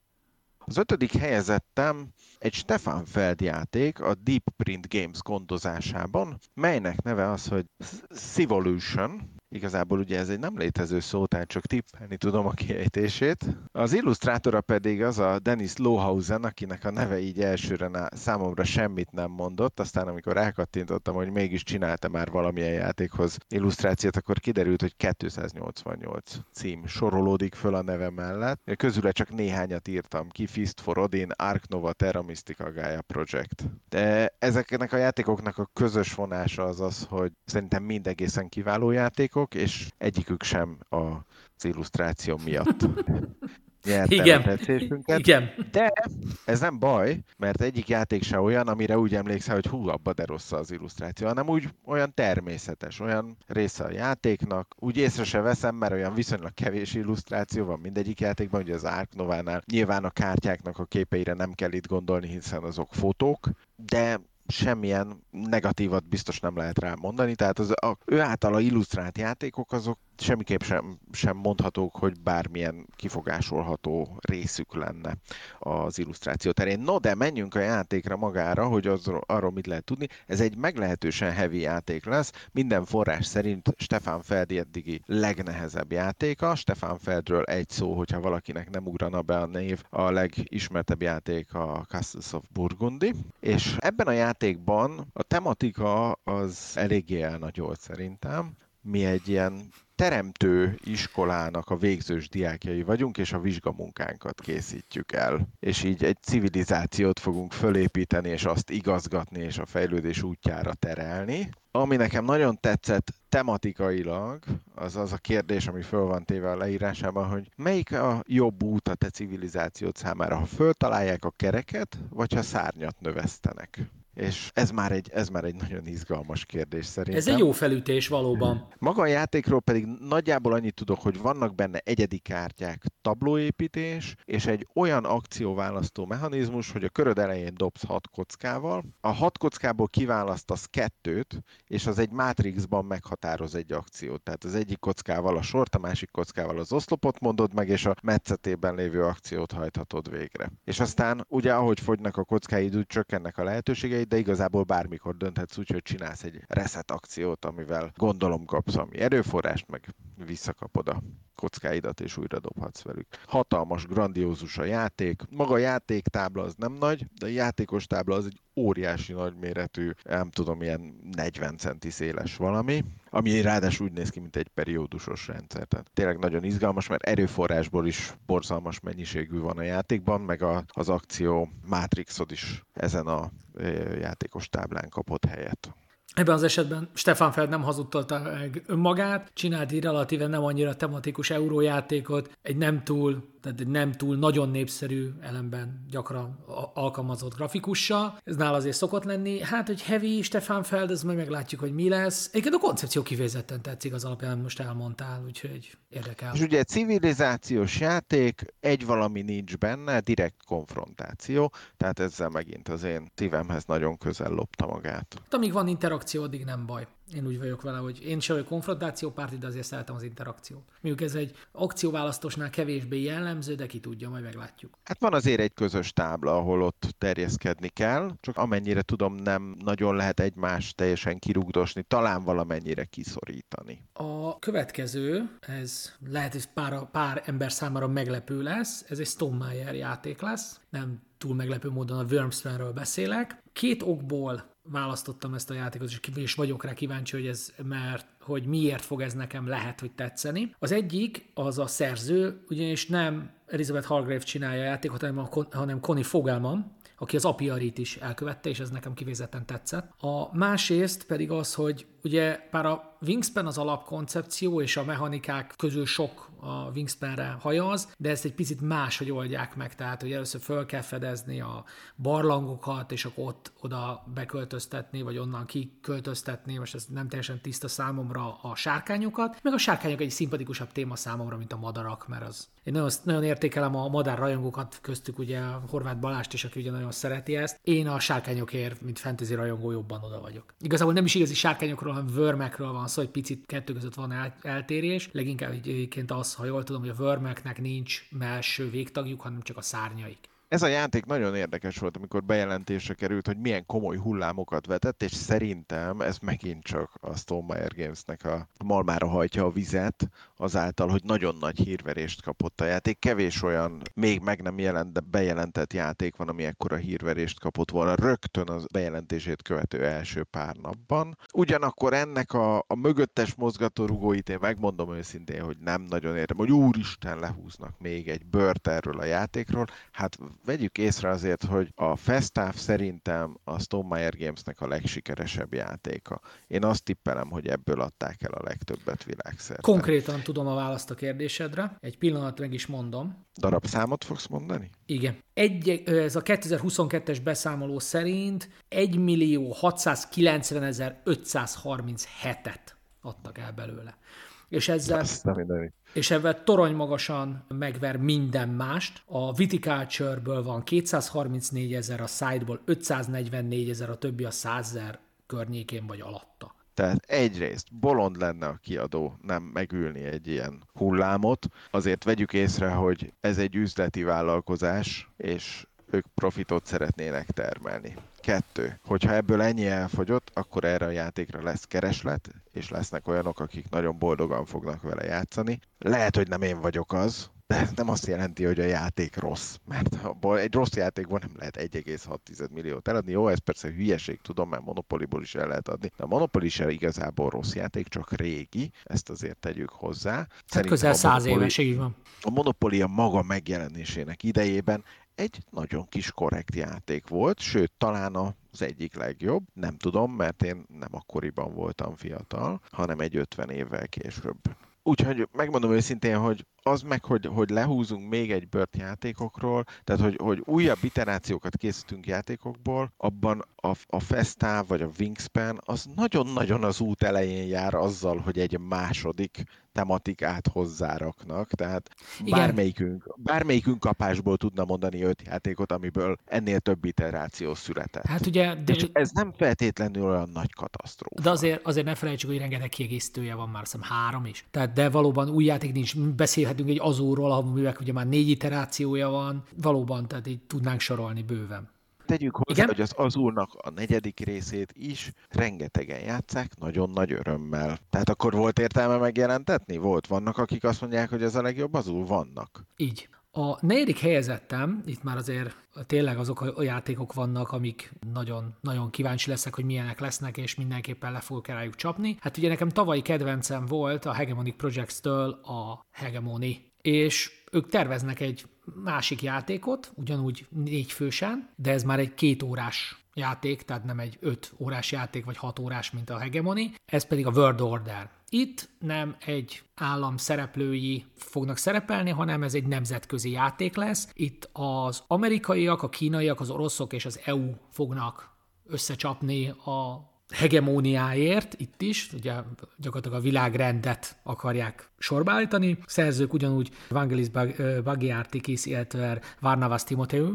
S2: Az ötödik helyezettem egy Stefan Feld játék a Deep Print Games gondozásában, melynek neve az, hogy Civolution. Igazából ugye ez egy nem létező szó, tehát csak tippelni tudom a kiejtését. Az illusztrátora pedig az a Dennis Lohausen, akinek a neve így elsőre számomra semmit nem mondott, aztán amikor rákattintottam, hogy mégis csinálta már valamilyen játékhoz illusztrációt, akkor kiderült, hogy kétszáznyolcvannyolc cím sorolódik föl a neve mellett. Közüle csak néhányat írtam ki, Fist for Odin, Ark Nova, Terra Mystica, Gaia Project. De ezeknek a játékoknak a közös vonása az az, hogy szerintem mind egészen kiváló játékok, és egyikük sem az illusztráció miatt nyerte
S1: Igen.
S2: a tetszésünket.
S1: Igen.
S2: De ez nem baj, mert egyik játék se olyan, amire úgy emlékszel, hogy hú, abba de rossz az illusztráció, hanem úgy olyan természetes, olyan része a játéknak. Úgy észre se veszem, mert olyan viszonylag kevés illusztráció van mindegyik játékban, ugye az Ark Novánál nyilván a kártyáknak a képeire nem kell itt gondolni, hiszen azok fotók, de semmilyen negatívat biztos nem lehet rá mondani, tehát az, a, ő általa illusztrált játékok azok semmiképp sem, sem mondhatók, hogy bármilyen kifogásolható részük lenne az illusztráció terén. No, de menjünk a játékra magára, hogy az, arról mit lehet tudni. Ez egy meglehetősen heavy játék lesz. Minden forrás szerint Stefan Feld eddigi legnehezebb játéka. Stefan Feldről egy szó, hogyha valakinek nem ugrana be a név, a legismertebb játék a Castles of Burgundy. És ebben a játékban a tematika az eléggé elnagyolt szerintem. Mi egy ilyen teremtő iskolának a végzős diákjai vagyunk, és a vizsgamunkánkat készítjük el. És így egy civilizációt fogunk fölépíteni, és azt igazgatni, és a fejlődés útjára terelni. Ami nekem nagyon tetszett tematikailag, az az a kérdés, ami föl van téve a leírásában, hogy melyik a jobb út a te civilizációd számára, ha föltalálják a kereket, vagy ha szárnyat növesztenek. És ez már, egy, ez már egy nagyon izgalmas kérdés szerintem.
S1: Ez egy jó felütés valóban.
S2: Maga a játékról pedig nagyjából annyit tudok, hogy vannak benne egyedi kártyák, tablóépítés, és egy olyan akcióválasztó mechanizmus, hogy a köröd elején dobsz hat kockával, a hat kockából kiválasztasz kettőt, és az egy mátrixban meghatároz egy akciót. Tehát az egyik kockával a sort, a másik kockával az oszlopot mondod meg, és a metszetében lévő akciót hajthatod végre. És aztán ugye ahogy fogynak a kockáid, úgy csökkennek a lehetőségeid, de igazából bármikor dönthetsz úgy, hogy csinálsz egy reset akciót, amivel gondolom kapsz ami erőforrást, meg visszakapod a kockáidat, és újra dobhatsz velük. Hatalmas, grandiózus a játék. Maga a játéktábla az nem nagy, de a játékos tábla az egy óriási nagyméretű, nem tudom, ilyen negyven centi széles valami, ami ráadásul úgy néz ki, mint egy periódusos rendszer. Tehát tényleg nagyon izgalmas, mert erőforrásból is borzalmas mennyiségű van a játékban, meg a, az akció mátrixod is ezen a e, játékos táblán kapott helyet.
S1: Ebben az esetben Stefan Feld nem hazudtolta meg önmagát, csinált egy relatíve nem annyira tematikus eurójátékot, egy nem túl, tehát egy nem túl nagyon népszerű, ellenben gyakran alkalmazott grafikussal. Ez nála azért szokott lenni. Hát, hogy heavy Stefan Feld, ez majd meglátjuk, hogy mi lesz. Egyébként a koncepció kifejezetten tetszik az alapján, amit most elmondtál, úgyhogy érdekel.
S2: És ugye civilizációs játék, egy valami nincs benne, direkt konfrontáció, tehát ezzel megint az én szívemhez nagyon közel lopta magát.
S1: Amíg van interakció, addig nem baj. Én úgy vagyok vele, hogy én sem vagyok konfrontációpárti, de azért szeretem az interakciót. Mondjuk ez egy akcióválasztósnál kevésbé jellemző, de ki tudja, majd meglátjuk.
S2: Hát van azért egy közös tábla, ahol ott terjeszkedni kell, csak amennyire tudom, nem nagyon lehet egymást teljesen kirugdosni, talán valamennyire kiszorítani.
S1: A következő, ez lehet, hogy pár, pár ember számára meglepő lesz, ez egy Stonemaier játék lesz, nem túl meglepő módon a Wyrmspanről beszélek. Két okból választottam ezt a játékot, és vagyok rá kíváncsi, hogy ez, mert hogy miért fog ez nekem lehet, hogy tetszeni. Az egyik az a szerző, ugyanis nem Elizabeth Hargrave csinálja a játékot, hanem, a, hanem Connie Fogelman, aki az Apiarit is elkövette, és ez nekem kifejezetten tetszett. A másrészt pedig az, hogy ugye bár a Wingspan az alapkoncepció, és a mechanikák közül sok a Wingspanre hajaz, de ezt egy picit máshogy oldják meg, tehát hogy először föl kell fedezni a barlangokat, és akkor ott oda beköltöztetni, vagy onnan kiköltöztetni, most ez nem teljesen tiszta számomra, a sárkányokat, meg a sárkányok egy szimpatikusabb téma számomra, mint a madarak, mert az én nagyon, nagyon értékelem a madár rajongókat, köztük ugye a Horváth Balást is, aki ugye nagyon szereti ezt. Én a sárkányokért, mint fantasy rajongó jobban oda vagyok. Igazából nem is igazi sárkányokról, hanem vörmekről van szó, hogy picit kettő között van el, eltérés. Leginkább egyébként az, ha jól tudom, hogy a vörmeknek nincs mellső végtagjuk, hanem csak a szárnyaik.
S2: Ez a játék nagyon érdekes volt, amikor bejelentésre került, hogy milyen komoly hullámokat vetett, és szerintem ez megint csak a Stonemaier Gamesnek a malmára hajtja a vizet, azáltal, hogy nagyon nagy hírverést kapott a játék. Kevés olyan még meg nem jelent, de bejelentett játék van, ami ekkora hírverést kapott volna rögtön az bejelentését követő első pár napban. Ugyanakkor ennek a, a mögöttes mozgatórugóit én megmondom őszintén, hogy nem nagyon értem, hogy úristen, lehúznak még egy bört erről a játékról. Hát vegyük észre azért, hogy a Festáv szerintem a Stonemaier Gamesnek a legsikeresebb játéka. Én azt tippelem, hogy ebből adták el a legtöbbet világszerte.
S1: Konkrétan tudom a választ a kérdésedre. Egy pillanat meg is mondom.
S2: Darabszámot fogsz mondani?
S1: Igen. Egy, ez a kétezer-huszonkettes beszámoló szerint egymillió hatszázkilencvenezer-ötszázharminchetet adtak el belőle. És ezzel, és ezzel torony magasan megver minden mást. A Viticulture-ből van kétszázharmincnégyezer, a Side-ból ötszáznegyvennégyezer, a többi a százezer környékén vagy alatta.
S2: Tehát egyrészt bolond lenne a kiadó nem megülni egy ilyen hullámot. Azért vegyük észre, hogy ez egy üzleti vállalkozás, és ők profitot szeretnének termelni. Kettő. Hogyha ebből ennyi elfogyott, akkor erre a játékra lesz kereslet, és lesznek olyanok, akik nagyon boldogan fognak vele játszani. Lehet, hogy nem én vagyok az, de ez nem azt jelenti, hogy a játék rossz. Mert abból egy rossz játékban nem lehet egy egész hat milliót eladni. Jó, ez persze hülyeség, tudom, mert Monopolyból is el lehet adni. De a Monopoly sem igazából rossz játék, csak régi. Ezt azért tegyük hozzá.
S1: Hát közel száz éves, így van.
S2: A Monopoly a maga megjelenésének idejében egy nagyon kis korrekt játék volt, sőt, talán az egyik legjobb. Nem tudom, mert én nem akkoriban voltam fiatal, hanem egy ötven évvel később. Úgyhogy megmondom őszintén, hogy az meg, hogy, hogy lehúzunk még egy bört játékokról, tehát hogy, hogy újabb iterációkat készítünk játékokból, abban a, a Festáv vagy a Wingspan az nagyon-nagyon az út elején jár azzal, hogy egy második tematikát hozzáraknak, tehát bármelyikünk, bármelyikünk kapásból tudna mondani öt játékot, amiből ennél több iteráció született.
S1: Hát ugye, de...
S2: És ez nem feltétlenül olyan nagy katasztrófa.
S1: De azért, azért ne felejtsük, hogy rengeteg kiegészítője van már, azt hiszem három is. Tehát de valóban új játék nincs, beszélhetünk egy Azurról, amivel ugye már négy iterációja van, valóban, tehát így tudnánk sorolni bőven.
S2: Tegyük hozzá, igen? Hogy az Azurnak a negyedik részét is rengetegen játsszák, nagyon nagy örömmel. Tehát akkor volt értelme megjelentetni? Volt. Vannak, akik azt mondják, hogy ez a legjobb Azur? Vannak.
S1: Így. A negyedik helyezettem, itt már azért tényleg azok a játékok vannak, amik nagyon, nagyon kíváncsi leszek, hogy milyenek lesznek, és mindenképpen le fogok rájuk csapni. Hát ugye nekem tavalyi kedvencem volt a Hegemonic Projects-től a Hegemony, és ők terveznek egy másik játékot, ugyanúgy négy fősen, de ez már egy két órás játék, tehát nem egy öt órás játék, vagy hat órás, mint a Hegemony, ez pedig a World Order. Itt nem egy állam szereplői fognak szerepelni, hanem ez egy nemzetközi játék lesz. Itt az amerikaiak, a kínaiak, az oroszok és az é u fognak összecsapni a hegemóniáért itt is, ugye gyakorlatilag a világrendet akarják sorbaállítani. Szerzők ugyanúgy Vangelis Bagiartikis, illetve Varnavas Timoteu,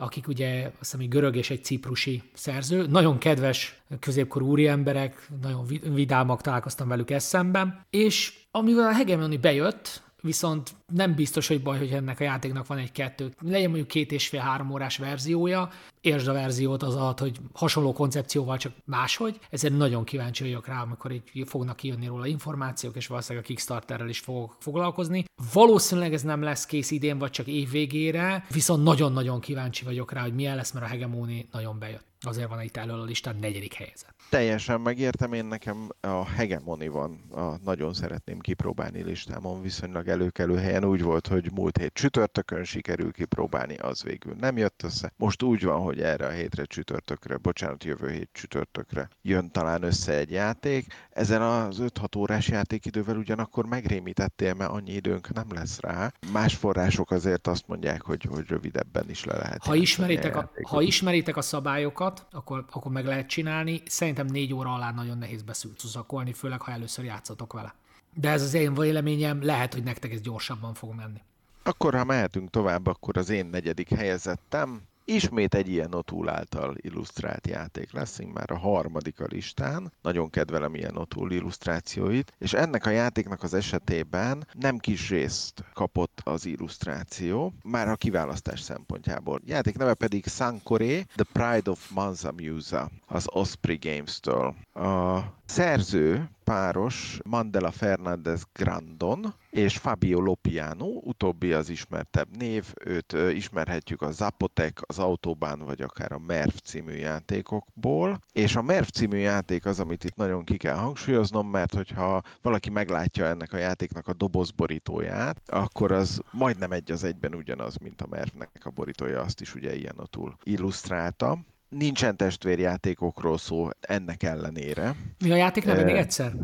S1: akik ugye azt hiszem, egy görög és egy ciprusi szerző. Nagyon kedves középkorú úriemberek, nagyon vidámak, találkoztam velük eszemben. És amivel a Hegemony bejött, viszont nem biztos, hogy baj, hogy ennek a játéknak van egy-kettő, legyen mondjuk két és fél-három órás verziója, értsd a verziót az alatt, hogy hasonló koncepcióval, csak máshogy. Ezért nagyon kíváncsi vagyok rá, amikor így fognak kijönni róla információk, és valószínűleg a Kickstarterrel is fogok foglalkozni. Valószínűleg ez nem lesz kész idén, vagy csak év végére, viszont nagyon-nagyon kíváncsi vagyok rá, hogy milyen lesz, mert a Hegemony nagyon bejött. Azért van itt elől a listán negyedik helyezett.
S2: Teljesen megértem, én nekem a Hegemony van, a nagyon szeretném kipróbálni listámon, viszonylag előkelő helyen. Úgy volt, hogy múlt hét csütörtökön sikerül kipróbálni, az végül nem jött össze. Most úgy van, hogy erre a hétre csütörtökre, bocsánat, jövő hét csütörtökre jön talán össze egy játék. Ezen az öt-hat órás játékidővel ugyanakkor megrémítettél, mert annyi időnk nem lesz rá. Más források azért azt mondják, hogy, hogy rövidebben is le lehet.
S1: Ha ismeritek, a, ha ismeritek a szabályokat, akkor, akkor meg lehet csinálni. Szerintem négy óra alá nagyon nehéz beszűzakolni, főleg ha először játszatok vele. De ez az én véleményem, lehet, hogy nektek ez gyorsabban fog menni.
S2: Akkor, ha mehetünk tovább, akkor az én negyedik helyezettem ismét egy ilyen O'Toole által illusztrált játék lesz, már a harmadik a listán. Nagyon kedvelem ilyen O'Toole illusztrációit, és ennek a játéknak az esetében nem kis részt kapott az illusztráció, már a kiválasztás szempontjából. A játék neve pedig Sankore, The Pride of Mansa Musa, az Osprey Games-től. A szerző páros Mandela Fernández Grandon és Fabio Lopiano, utóbbi az ismertebb név, őt ismerhetjük a Zapotec, az Autobahn vagy akár a Merv című játékokból, és a Merv című játék az, amit itt nagyon ki kell hangsúlyoznom, mert hogyha valaki meglátja ennek a játéknak a dobozborítóját, akkor az majdnem egy az egyben ugyanaz, mint a Mervnek a borítója, azt is ugye ilyen O'Toole illusztrálta. Nincsen testvérjátékokról szó ennek ellenére.
S1: Mi a játék neve még egyszer?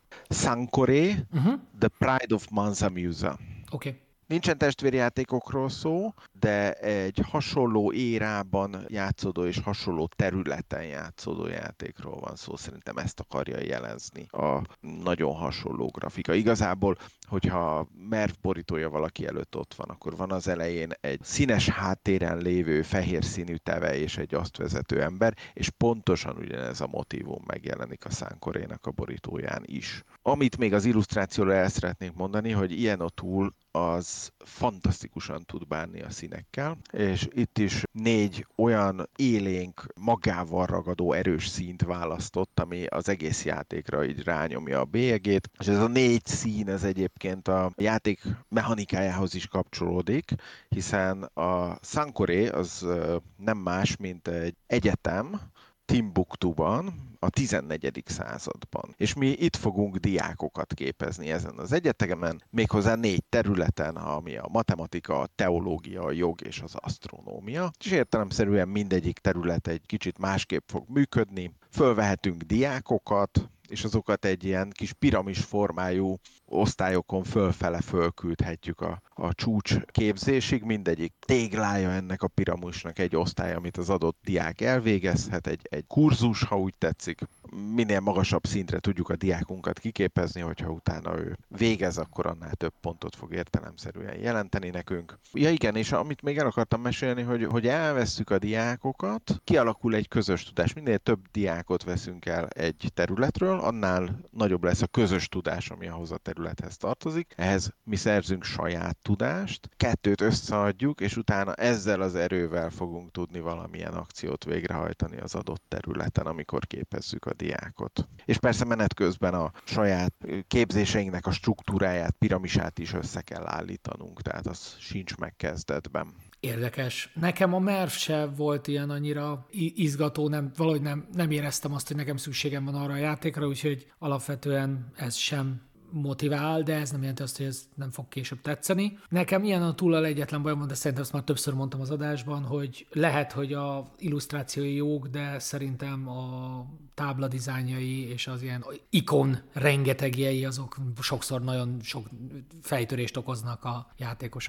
S2: Sankore,
S1: uh-huh.
S2: The Pride of Mansa Musa.
S1: Oké. Okay.
S2: Nincsen testvérjátékokról szó, de egy hasonló érában játszódó és hasonló területen játszódó játékról van szó. Szerintem ezt akarja jelezni a nagyon hasonló grafika. Igazából, hogyha Merv borítója valaki előtt ott van, akkor van az elején egy színes háttéren lévő fehér színű teve és egy azt vezető ember, és pontosan ugyanez a motívum megjelenik a Sankorénak a borítóján is. Amit még az illusztrációra el szeretnék mondani, hogy ilyen O'Toole az fantasztikusan tud bánni a színekkel, és itt is négy olyan élénk, magával ragadó erős színt választott, ami az egész játékra így rányomja a bélyegét, és ez a négy szín, ez egyébként a játék mechanikájához is kapcsolódik, hiszen a Sankore az nem más, mint egy egyetem Timbuktuban, a tizennegyedik században. És mi itt fogunk diákokat képezni ezen az egyetemen, méghozzá négy területen, ami a matematika, a teológia, a jog és az asztronómia. És értelemszerűen mindegyik terület egy kicsit másképp fog működni. Fölvehetünk diákokat, és azokat egy ilyen kis piramis formájú osztályokon fölfele fölküldhetjük a, a csúcs képzésig. Mindegyik téglája ennek a piramisnak egy osztály, amit az adott diák elvégezhet, egy, egy kurzus, ha úgy tetszik. Minél magasabb szintre tudjuk a diákunkat kiképezni, hogyha utána ő végez, akkor annál több pontot fog értelemszerűen jelenteni nekünk. Ja igen, és amit még el akartam mesélni, hogy, hogy elvesszük a diákokat, kialakul egy közös tudás. Minél több diákot veszünk el egy területről, annál nagyobb lesz a közös tudás, ami ahhoz a területhez tartozik. Ehhez mi szerzünk saját tudást, kettőt összeadjuk, és utána ezzel az erővel fogunk tudni valamilyen akciót végrehajtani az adott területen, amikor képezzük a diákot. És persze menet közben a saját képzéseinknek a struktúráját, piramisát is össze kell állítanunk, tehát az sincs meg kezdetben.
S1: Érdekes. Nekem a Merv se volt ilyen annyira izgató, nem, valahogy nem, nem éreztem azt, hogy nekem szükségem van arra a játékra, úgyhogy alapvetően ez sem motivál, de ez nem jelenti azt, hogy ez nem fog később tetszeni. Nekem ilyen a túllal egyetlen bajom van, de szerintem azt már többször mondtam az adásban, hogy lehet, hogy a illusztrációi jók, de szerintem a tábla dizájnjai és az ilyen ikon rengetegjei azok sokszor nagyon sok fejtörést okoznak a játékosoknak.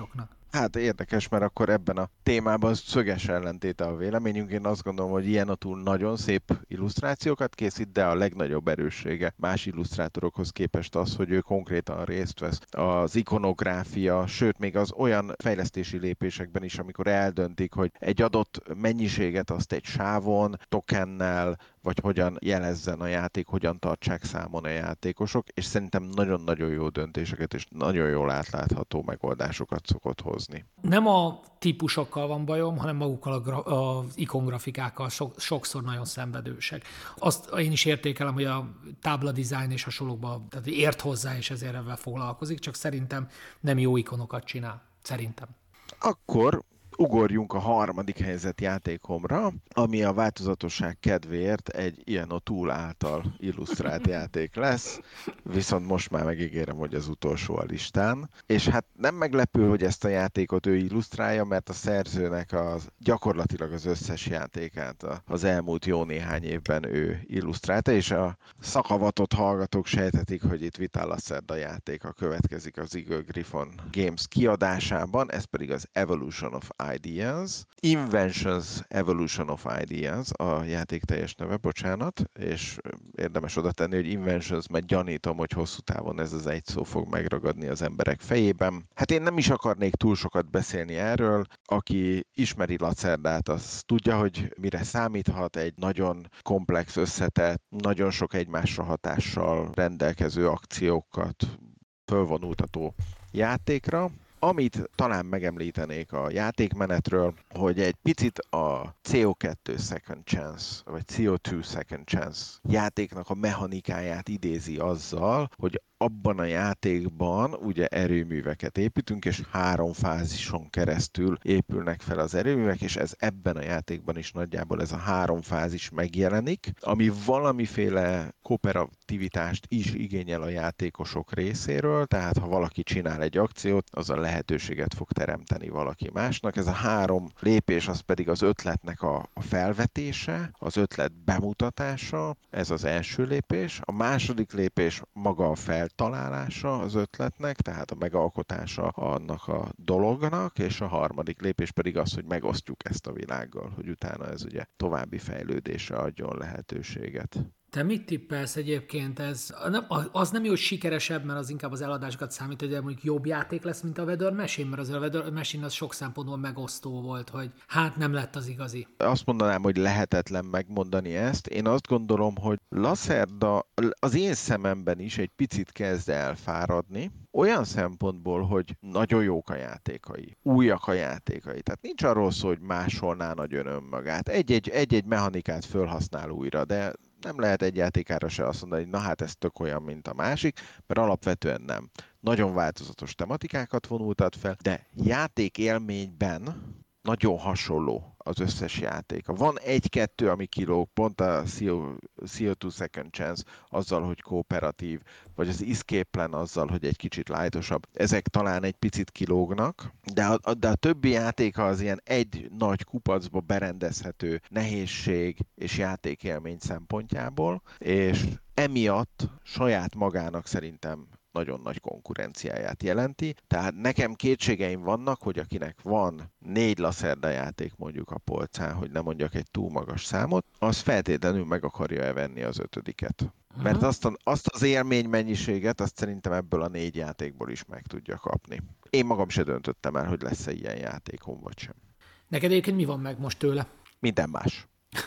S2: Hát érdekes, mert akkor ebben a témában szöges ellentéte a véleményünk. Én azt gondolom, hogy ilyen a túl nagyon szép illusztrációkat készít, de a legnagyobb erőssége más illusztrátorokhoz képest az, hogy ő konkrétan részt vesz az ikonográfia, sőt még az olyan fejlesztési lépésekben is, amikor eldöntik, hogy egy adott mennyiséget azt egy sávon, tokennel, vagy hogyan jelezzen a játék, hogyan tartsák számon a játékosok, és szerintem nagyon-nagyon jó döntéseket és nagyon jól átlátható megoldásokat szokott hozni.
S1: Nem a típusokkal van bajom, hanem magukkal a gra- az ikongrafikákkal so- sokszor nagyon szenvedősek. Azt én is értékelem, hogy a tábla design és hasonlókban tehát ért hozzá, és ezért ebben foglalkozik, csak szerintem nem jó ikonokat csinál. Szerintem.
S2: Akkor ugorjunk a harmadik helyzet játékomra, ami a változatosság kedvéért egy ilyen O'Toole által illusztrált játék lesz, viszont most már megígérem, hogy az utolsó a listán. És hát nem meglepő, hogy ezt a játékot ő illusztrálja, mert a szerzőnek az, gyakorlatilag az összes játékát az elmúlt jó néhány évben ő illusztrálta, és a szakavatott hallgatók sejthetik, hogy itt Vital Lacerda játéka következik az Eagle Gryphon Games kiadásában, ez pedig az Evolution of Ideas. Inventions Evolution of Ideas a játék teljes neve, bocsánat, és érdemes oda tenni, hogy Inventions, mert gyanítom, hogy hosszú távon ez az egy szó fog megragadni az emberek fejében. Hát én nem is akarnék túl sokat beszélni erről, aki ismeri Lacerdát, az tudja, hogy mire számíthat egy nagyon komplex, összetett, nagyon sok egymásra hatással rendelkező akciókat fölvonultató játékra. Amit talán megemlítenék a játékmenetről, hogy egy picit a cé o kettő Second Chance, vagy cé o kettő Second Chance játéknak a mechanikáját idézi azzal, hogy abban a játékban ugye erőműveket építünk, és három fázison keresztül épülnek fel az erőművek, és ez ebben a játékban is nagyjából ez a három fázis megjelenik, ami valamiféle kooperativitást is igényel a játékosok részéről, tehát ha valaki csinál egy akciót, az a lehetőséget fog teremteni valaki másnak. Ez a három lépés az pedig az ötletnek a, a felvetése, az ötlet bemutatása, ez az első lépés. A második lépés maga a feltalálása az ötletnek, tehát a megalkotása annak a dolognak, és a harmadik lépés pedig az, hogy megosztjuk ezt a világgal, hogy utána ez ugye további fejlődésre adjon lehetőséget.
S1: Te mit tippelsz egyébként? Ez, az nem jó, hogy sikeresebb, mert az inkább az eladásokat számít, hogy mondjuk jobb játék lesz, mint a Weather Machine, mert az a Weather Machine az sok szempontból megosztó volt, hogy hát nem lett az igazi.
S2: Azt mondanám, hogy lehetetlen megmondani ezt. Én azt gondolom, hogy Lacerda az én szememben is egy picit kezd elfáradni, olyan szempontból, hogy nagyon jók a játékai, újak a játékai. Tehát nincs arról szó, hogy másolná nagyon önmagát. Egy-egy, egy-egy mechanikát fölhasznál újra, de nem lehet egy játékára se azt mondani, hogy na hát ez tök olyan, mint a másik, mert alapvetően nem. Nagyon változatos tematikákat vonultat fel, de játékélményben nagyon hasonló az összes játéka. Van egy-kettő, ami kilóg, pont a cé o kettő Second Chance azzal, hogy kooperatív, vagy az Escape Plan azzal, hogy egy kicsit lightosabb. Ezek talán egy picit kilógnak, de a, de a többi játéka az ilyen egy nagy kupacba berendezhető nehézség és játékélmény szempontjából, és emiatt saját magának szerintem nagyon nagy konkurenciáját jelenti. Tehát nekem kétségeim vannak, hogy akinek van négy Lacerda játék mondjuk a polcán, hogy nem mondjak egy túl magas számot, az feltétlenül meg akarja venni az ötödiket. Aha. Mert azt, a, azt az élménymennyiséget, azt szerintem ebből a négy játékból is meg tudja kapni. Én magam se döntöttem el, hogy lesz-e ilyen játékom, vagy sem.
S1: Neked egyébként mi van meg most tőle?
S2: Minden más.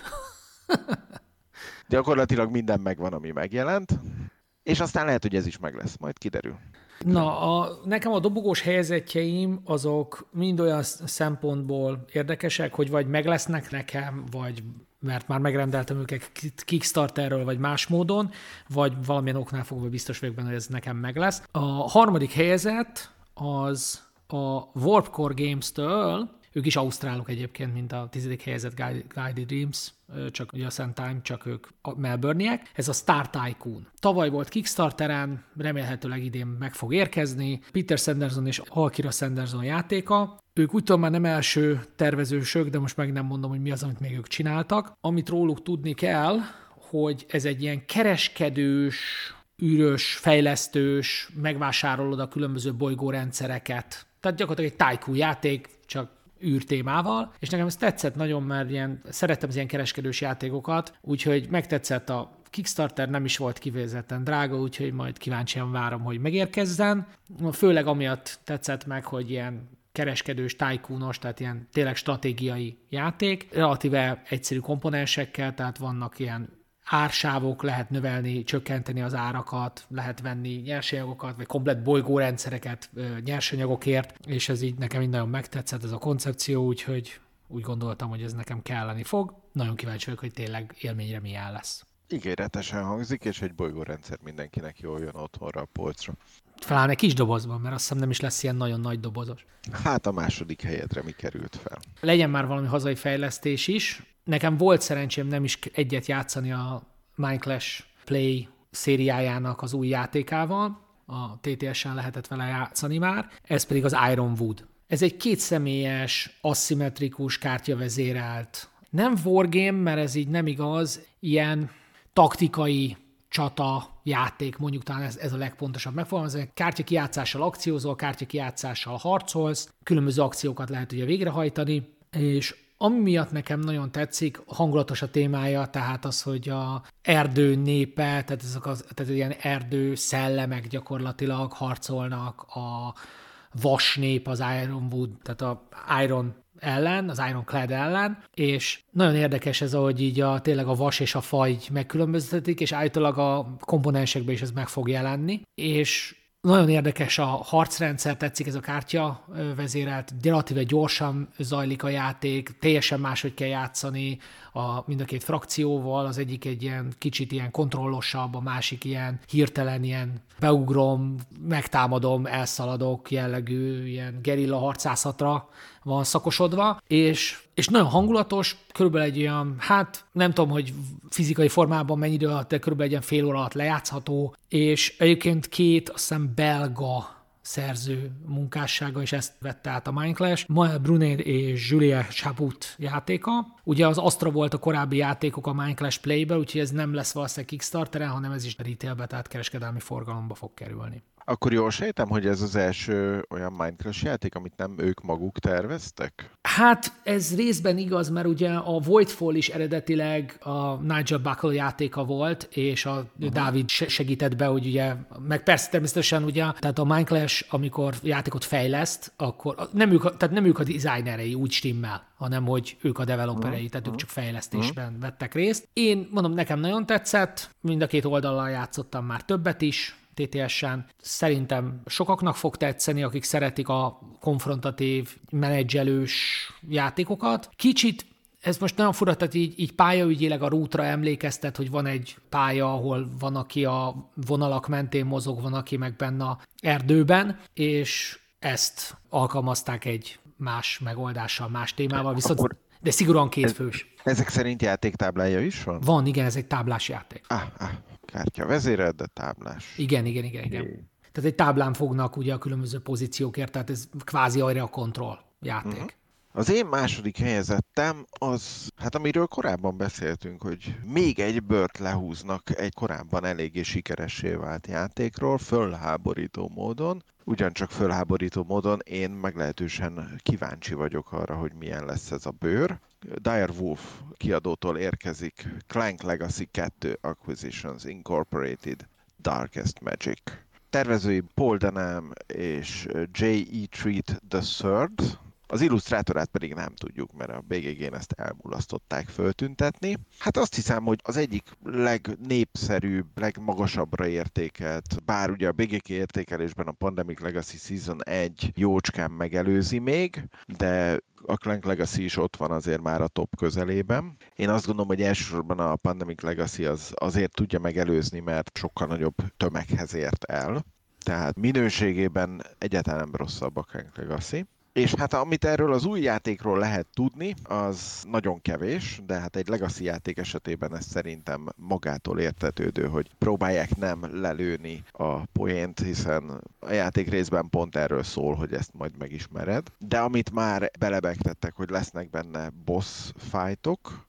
S2: Gyakorlatilag minden megvan, ami megjelent. És aztán lehet, hogy ez is meg lesz, majd kiderül.
S1: Na, a, nekem a dobogós helyzetjeim azok mind olyan szempontból érdekesek, hogy vagy meg lesznek nekem, vagy mert már megrendeltem őket Kickstarterről, vagy más módon, vagy valamilyen oknál fogva biztos vagyok benne, hogy ez nekem meg lesz. A harmadik helyzet az a Warpcore Games-től, ők is ausztrálok egyébként, mint a tizedik helyezett Guided Dreams, csak ugye a Sand Time, csak ők a Melbourne-iek. Ez a Star Tycoon. Tavaly volt Kickstarteren, remélhetőleg idén meg fog érkezni. Peter Sanderson és Alkira Sanderson játéka. Ők úgy tudom már nem első tervezősök, de most meg nem mondom, hogy mi az, amit még ők csináltak. Amit róluk tudni kell, hogy ez egy ilyen kereskedős, űrös, fejlesztős, megvásárolod a különböző bolygórendszereket. Tehát gyakorlatilag egy Tycoon játék, csak űrtémával, és nekem ez tetszett nagyon, mert ilyen, szerettem az ilyen kereskedős játékokat, úgyhogy megtetszett a Kickstarter, nem is volt kifejezetten drága, úgyhogy majd kíváncsian várom, hogy megérkezzen. Főleg amiatt tetszett meg, hogy ilyen kereskedős, tycoonos, tehát ilyen tényleg stratégiai játék, relatíve egyszerű komponensekkel, tehát vannak ilyen ársávok, lehet növelni, csökkenteni az árakat, lehet venni nyersanyagokat, vagy komplett bolygórendszereket nyersanyagokért, és ez így nekem így nagyon megtetszett ez a koncepció, úgyhogy úgy gondoltam, hogy ez nekem kelleni fog. Nagyon kíváncsi vagyok, hogy tényleg élményre milyen lesz.
S2: Ígéretesen hangzik, és egy bolygórendszer mindenkinek jól jön otthonra a polcra.
S1: Talán kis dobozban, mert azt hiszem nem is lesz ilyen nagyon nagy dobozos.
S2: Hát a második helyedre mi került fel?
S1: Legyen már valami hazai fejlesztés is. Nekem volt szerencsém nem is egyet játszani a Mindclash Play szériájának az új játékával. A té té es-en lehetett vele játszani már. Ez pedig az Ironwood. Ez egy kétszemélyes, aszimmetrikus, kártyavezérelt, nem wargame, mert ez így nem igaz, ilyen taktikai csata játék, mondjuk talán ez, ez a legpontosabb megfogalmazás. Kártya kijátszással akciózol, kártya kijátszással harcolsz, különböző akciókat lehet ugye végrehajtani, és ami miatt nekem nagyon tetszik, hangulatos a témája, tehát az, hogy a erdő népe, tehát ezek az, tehát ilyen erdő szellemek gyakorlatilag harcolnak, a vas nép az Ironwood, tehát a Iron ellen, az Ironclad ellen, és nagyon érdekes ez, ahogy így a, tényleg a vas és a faj megkülönböztetik, és állítólag a komponensekben is ez meg fog jelenni, és nagyon érdekes a harcrendszer, tetszik ez a kártya vezérelt, relatíve gyorsan zajlik a játék, teljesen máshogy kell játszani a, mind a két frakcióval, az egyik egy ilyen kicsit ilyen kontrollosabb, a másik ilyen hirtelen ilyen beugrom, megtámadom, elszaladok jellegű, ilyen gerilla harcászatra van szakosodva, és, és nagyon hangulatos, körülbelül egy olyan, hát nem tudom, hogy fizikai formában mennyi idő alatt, de körülbelül egy ilyen fél óra alatt lejátszható, és egyébként két, azt hiszem belga szerző munkássága, és ezt vette át a Mindclash. Maël Brunet és Julia Chaput játéka. Ugye az Astra volt a korábbi játékok a Mindclash Play-be, úgyhogy ez nem lesz valószínűleg Kickstarteren, hanem ez is retailbe, tehát kereskedelmi forgalomba fog kerülni.
S2: Akkor jól sejtem, hogy ez az első olyan Mindclash játék, amit nem ők maguk terveztek?
S1: Hát ez részben igaz, mert ugye a Voidfall is eredetileg a Nigel Buckle játéka volt, és a uh-huh. Dávid segített be, hogy ugye, meg persze természetesen ugye, tehát a Mindclash, amikor játékot fejleszt, akkor nem ők, tehát nem ők a designerei úgy stimmel, hanem hogy ők a developerei, uh-huh. tehát ők csak fejlesztésben uh-huh. vettek részt. Én mondom, nekem nagyon tetszett, mind a két oldallal játszottam már többet is, té té es-en. Szerintem sokaknak fog tetszeni, akik szeretik a konfrontatív, menedzselős játékokat. Kicsit, ez most nagyon fura, tehát így, így pályaügyileg a rútra emlékeztet, hogy van egy pálya, ahol van, aki a vonalak mentén mozog, van, aki meg benne a erdőben, és ezt alkalmazták egy más megoldással, más témával, viszont Akkor de szigorúan kétfős.
S2: Ezek szerint játéktáblája is van?
S1: Van, igen, ez egy táblás játék.
S2: Ah, ah. Kártya vezérelt, de táblás.
S1: Igen, igen, igen, igen. É. Tehát egy táblán fognak ugye a különböző pozíciókért, tehát ez kvázi arra a kontroll játék. Uh-huh.
S2: Az én második helyezettem az, hát amiről korábban beszéltünk, hogy még egy bört lehúznak egy korábban eléggé sikeressé vált játékról, fölháborító módon. Ugyancsak fölháborító módon én meglehetősen kíváncsi vagyok arra, hogy milyen lesz ez a bőr. Dire Wolf kiadótól érkezik Clank Legacy kettő Acquisitions Incorporated Darkest Magic. Tervezői Paul Denham és J E. Treat the third. Az illusztrátorát pedig nem tudjuk, mert a bé gé gén ezt elmulasztották föltüntetni. Hát azt hiszem, hogy az egyik legnépszerűbb, legmagasabbra értékelt, bár ugye a bé gé ká értékelésben a Pandemic Legacy Season egy jócskán megelőzi még, de a Clank Legacy is ott van azért már a top közelében. Én azt gondolom, hogy elsősorban a Pandemic Legacy az azért tudja megelőzni, mert sokkal nagyobb tömeghez ért el. Tehát minőségében egyáltalán nem rosszabb a Clank Legacy. És hát amit erről az új játékról lehet tudni, az nagyon kevés, de hát egy Legacy játék esetében ez szerintem magától értetődő, hogy próbálják nem lelőni a poént, hiszen a játék részben pont erről szól, hogy ezt majd megismered. De amit már belebegtettek, hogy lesznek benne boss fightok,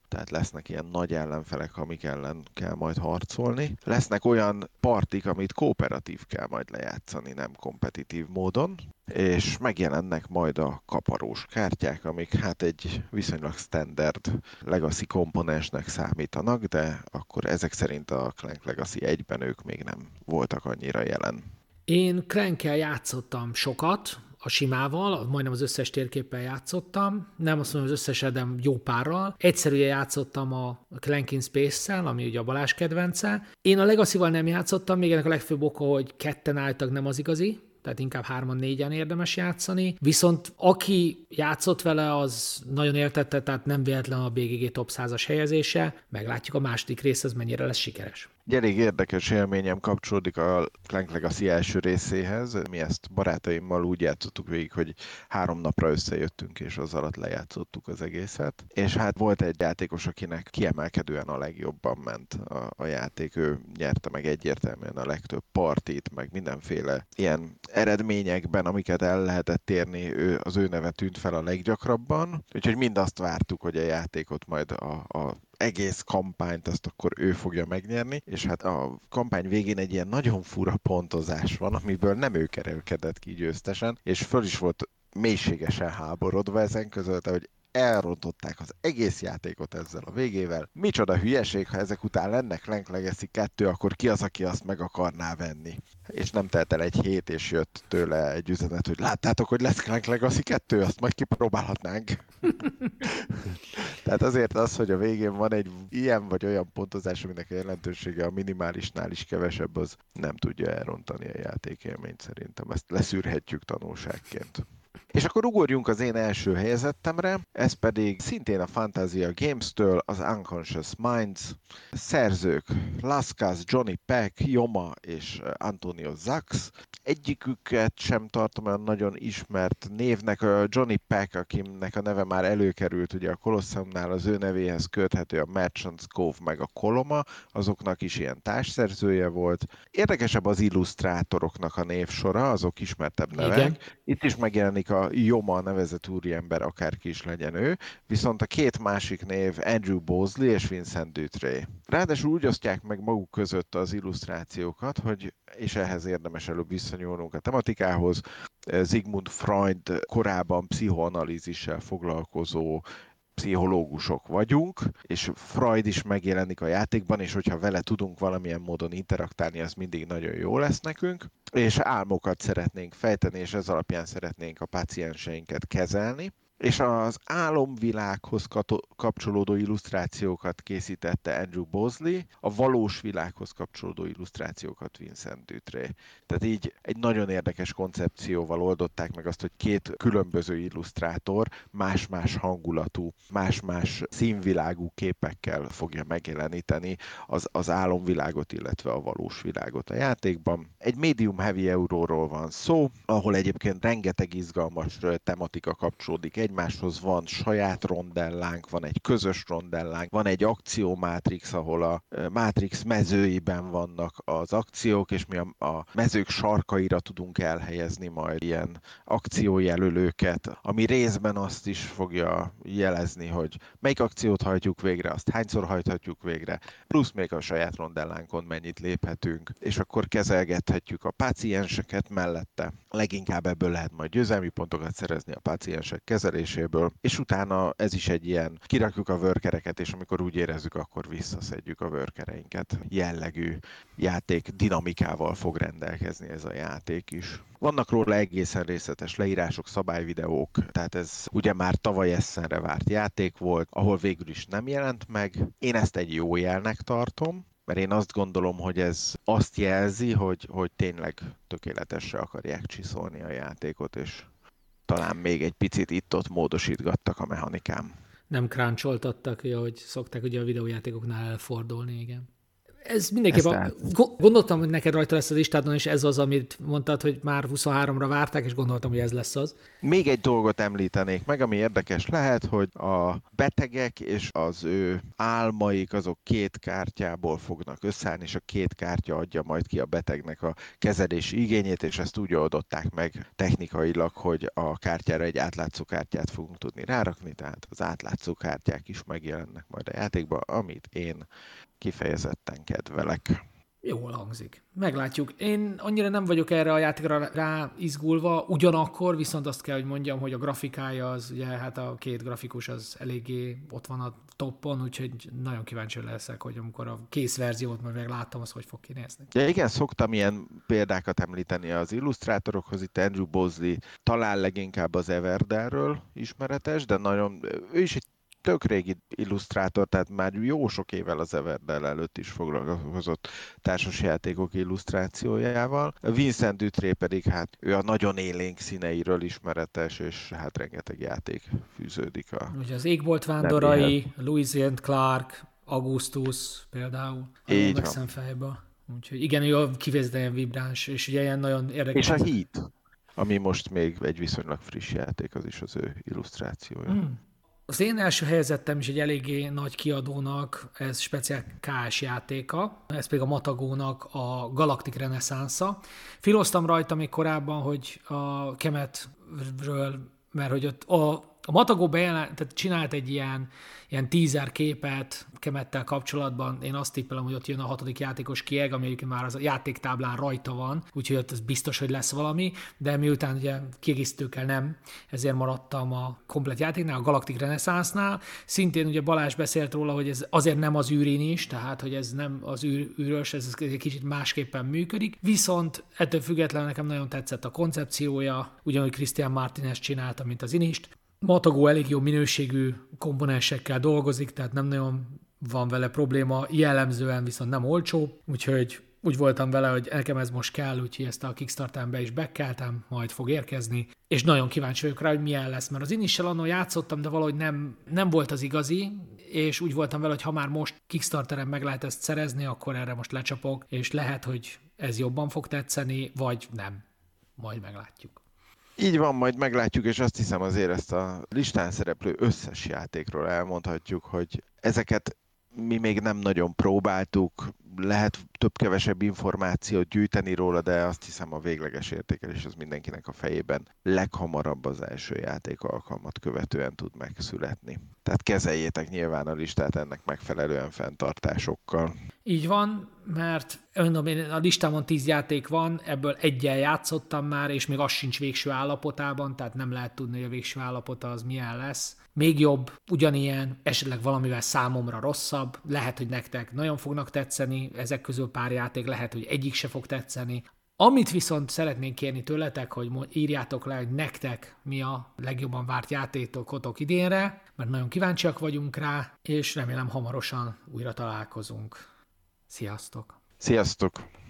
S2: tehát lesznek ilyen nagy ellenfelek, amik ellen kell majd harcolni. Lesznek olyan partik, amit kooperatív kell majd lejátszani, nem kompetitív módon, és megjelennek majd a kaparós kártyák, amik hát egy viszonylag standard Legacy komponensnek számítanak, de akkor ezek szerint a Clank Legacy egyben ők még nem voltak annyira jelen.
S1: Én Crankkel játszottam sokat, a simával, majdnem az összes térképpel játszottam, nem azt mondom az összeset, de jó párral. Egyszerűen játszottam a Clank in Space-szel, ami ugye a Balázs kedvence. Én a Legacy-val nem játszottam, még ennek a legfőbb oka, hogy ketten álltak nem az igazi, tehát inkább hárman-négyen érdemes játszani. Viszont aki játszott vele, az nagyon éltette, tehát nem véletlen a bé gé gé top százas helyezése. Meglátjuk a második rész, ez mennyire lesz sikeres.
S2: Egy elég érdekes élményem kapcsolódik a Clank Legacy első részéhez. Mi ezt barátaimmal úgy játszottuk végig, hogy három napra összejöttünk, és az alatt lejátszottuk az egészet. És hát volt egy játékos, akinek kiemelkedően a legjobban ment a, a játék. Ő nyerte meg egyértelműen a legtöbb partit, meg mindenféle ilyen eredményekben, amiket el lehetett érni, ő, az ő neve tűnt fel a leggyakrabban. Úgyhogy mind azt vártuk, hogy a játékot majd a, a egész kampányt azt akkor ő fogja megnyerni, és hát a kampány végén egy ilyen nagyon fura pontozás van, amiből nem ő kerülkedett ki győztesen, és föl is volt mélységesen háborodva ezen közölte, hogy elrontották az egész játékot ezzel a végével. Micsoda hülyeség, ha ezek után lenne Clank Legacy kettő, akkor ki az, aki azt meg akarná venni? És nem telt el egy hét, és jött tőle egy üzenet, hogy láttátok, hogy lesz Clank Legacy kettő, azt majd kipróbálhatnánk. Tehát azért az, hogy a végén van egy ilyen vagy olyan pontozás, aminek a jelentősége a minimálisnál is kevesebb, az nem tudja elrontani a játékélményt szerintem. Ezt leszűrhetjük tanulságként. És akkor ugorjunk az én első helyezettemre, ez pedig szintén a Fantasia Games-től, az Unconscious Minds. Szerzők Lascaz, Johnny Peck, Joma és Antonio Zax. Egyiküket sem tartom olyan nagyon ismert névnek. A Johnny Peck, akinek a neve már előkerült, ugye a Colosseumnál az ő nevéhez köthető a Merchant's Cove meg a Coloma, azoknak is ilyen társszerzője volt. Érdekesebb az illusztrátoroknak a névsora, azok ismertebb nevek. Igen. Itt is megjelenik a Joma nevezett úriember, akárki is legyen ő, viszont a két másik név Andrew Bosley és Vincent Dutray. Ráadásul úgy osztják meg maguk között az illusztrációkat, hogy, és ehhez érdemes előbb visszanyúlnunk a tematikához, Sigmund Freud korában pszichoanalízissel foglalkozó pszichológusok vagyunk, és Freud is megjelenik a játékban, és hogyha vele tudunk valamilyen módon interaktálni, az mindig nagyon jó lesz nekünk, és álmokat szeretnénk fejteni, és ez alapján szeretnénk a pácienseinket kezelni. És az álomvilághoz kapcsolódó illusztrációkat készítette Andrew Bosley, a valós világhoz kapcsolódó illusztrációkat Vincent Dutray. Tehát így egy nagyon érdekes koncepcióval oldották meg azt, hogy két különböző illusztrátor más-más hangulatú, más-más színvilágú képekkel fogja megjeleníteni az, az álomvilágot, illetve a valós világot a játékban. Egy medium heavy euróról van szó, ahol egyébként rengeteg izgalmas tematika kapcsolódik egymáshoz, van saját rondellánk, van egy közös rondellánk, van egy akciómátrix, ahol a mátrix mezőiben vannak az akciók, és mi a, a mezők sarkaira tudunk elhelyezni majd ilyen akciójelölőket, ami részben azt is fogja jelezni, hogy melyik akciót hajtjuk végre, azt hányszor hajthatjuk végre, plusz még a saját rondellánkon mennyit léphetünk, és akkor kezelgethetjük a pácienseket mellette. Leginkább ebből lehet majd győzelmi pontokat szerezni a páciensek kezeléséből, és utána ez is egy ilyen, kirakjuk a workereket, és amikor úgy érezzük, akkor visszaszedjük a workereinket. Jellegű játék dinamikával fog rendelkezni ez a játék is. Vannak róla egészen részletes leírások, szabályvideók, tehát ez ugye már tavaly esszenre várt játék volt, ahol végül is nem jelent meg. Én ezt egy jó jelnek tartom, mert én azt gondolom, hogy ez azt jelzi, hogy, hogy tényleg tökéletesre akarják csiszolni a játékot, és talán még egy picit itt-ott módosítgattak a mechanikám.
S1: Nem cruncholtattak, hogy szokták ugye a videójátékoknál elfordulni, igen. Ez mindenképpen, gondoltam, hogy neked rajta lesz az listádon, és ez az, amit mondtad, hogy már huszonháromra várták, és gondoltam, hogy ez lesz az.
S2: Még egy dolgot említenék meg, ami érdekes lehet, hogy a betegek és az ő álmaik azok két kártyából fognak összeállni, és a két kártya adja majd ki a betegnek a kezelési igényét, és ezt úgy oldották meg technikailag, hogy a kártyára egy átlátszó kártyát fogunk tudni rárakni, tehát az átlátszó kártyák is megjelennek majd a játékban, amit én kifejezetten kedvelek.
S1: Jól hangzik. Meglátjuk. Én annyira nem vagyok erre a játékra rá izgulva, ugyanakkor viszont azt kell, hogy mondjam, hogy a grafikája az, ugye hát a két grafikus az eléggé ott van a toppon, úgyhogy nagyon kíváncsi leszek, hogy amikor a kész verziót majd megláttam, az hogy fog kinézni.
S2: Ja, igen, szoktam ilyen példákat említeni az illusztrátorokhoz, itt Andrew Bosley talán leginkább az Everdellről ismeretes, de nagyon, ő is egy tök régi illusztrátor, tehát már jó sok évvel az Everdell előtt is foglalkozott társasjátékok illusztrációjával. Vincent Dutré pedig hát ő a nagyon élénk színeiről ismeretes, és hát rengeteg játék fűződik a...
S1: Ugye az Égbolt Vándorai, Lewis and Clark, Augustus például.
S2: Így
S1: van. Fejbe. Úgyhogy igen, ő kifejezetten vibráns, és ugye ilyen nagyon érdekes.
S2: És a Heat, ami most még egy viszonylag friss játék, az is az ő illusztrációja. Hmm.
S1: Az én első helyezettem is egy eléggé nagy kiadónak, ez speciál ká es játéka, ez pedig a Matagónak a Galactic Renaissance-a. Filoztam rajta még korábban, hogy a Kemetről, mert hogy ott a A Matagó bejelent, tehát csinált egy ilyen, ilyen teaser képet Kemettel kapcsolatban. Én azt tippelem, hogy ott jön a hatodik játékos kieg, ami egyébként már az a játéktáblán rajta van, úgyhogy ott ez biztos, hogy lesz valami, de miután ugye kiegészítőkkel nem, ezért maradtam a komplet játéknál, a Galactic Renaissance-nál. Szintén ugye Balázs beszélt róla, hogy ez azért nem az űrén is, tehát hogy ez nem az űr, űrös, ez egy kicsit másképpen működik. Viszont ettől függetlenül nekem nagyon tetszett a koncepciója, ugyanúgy Christian Martinez csinálta, mint az Inist. Matagó elég jó minőségű komponensekkel dolgozik, tehát nem nagyon van vele probléma, jellemzően viszont nem olcsó, úgyhogy úgy voltam vele, hogy nekem ez most kell, úgyhogy ezt a Kickstarterbe is bekeltem, majd fog érkezni, és nagyon kíváncsi vagyok rá, hogy milyen lesz, mert az Inissel annól játszottam, de valahogy nem, nem volt az igazi, és úgy voltam vele, hogy ha már most Kickstarteren meg lehet ezt szerezni, akkor erre most lecsapok, és lehet, hogy ez jobban fog tetszeni, vagy nem. Majd meglátjuk.
S2: Így van, majd meglátjuk, és azt hiszem azért ezt a listán szereplő összes játékról elmondhatjuk, hogy ezeket mi még nem nagyon próbáltuk, lehet több-kevesebb információt gyűjteni róla, de azt hiszem a végleges értékelés az mindenkinek a fejében leghamarabb az első játék alkalmat követően tud megszületni. Tehát kezeljétek nyilván a listát ennek megfelelően fenntartásokkal.
S1: Így van, mert mondom, én a listámon tíz játék van, ebből eggyel játszottam már, és még az sincs végső állapotában, tehát nem lehet tudni, hogy a végső állapota az milyen lesz. Még jobb, ugyanilyen, esetleg valamivel számomra rosszabb, lehet, hogy nektek nagyon fognak tetszeni, ezek közül pár játék, lehet, hogy egyik se fog tetszeni. Amit viszont szeretnénk kérni tőletek, hogy írjátok le, hogy nektek mi a legjobban várt játékotok idénre, mert nagyon kíváncsiak vagyunk rá, és remélem hamarosan újra találkozunk. Sziasztok!
S2: Sziasztok!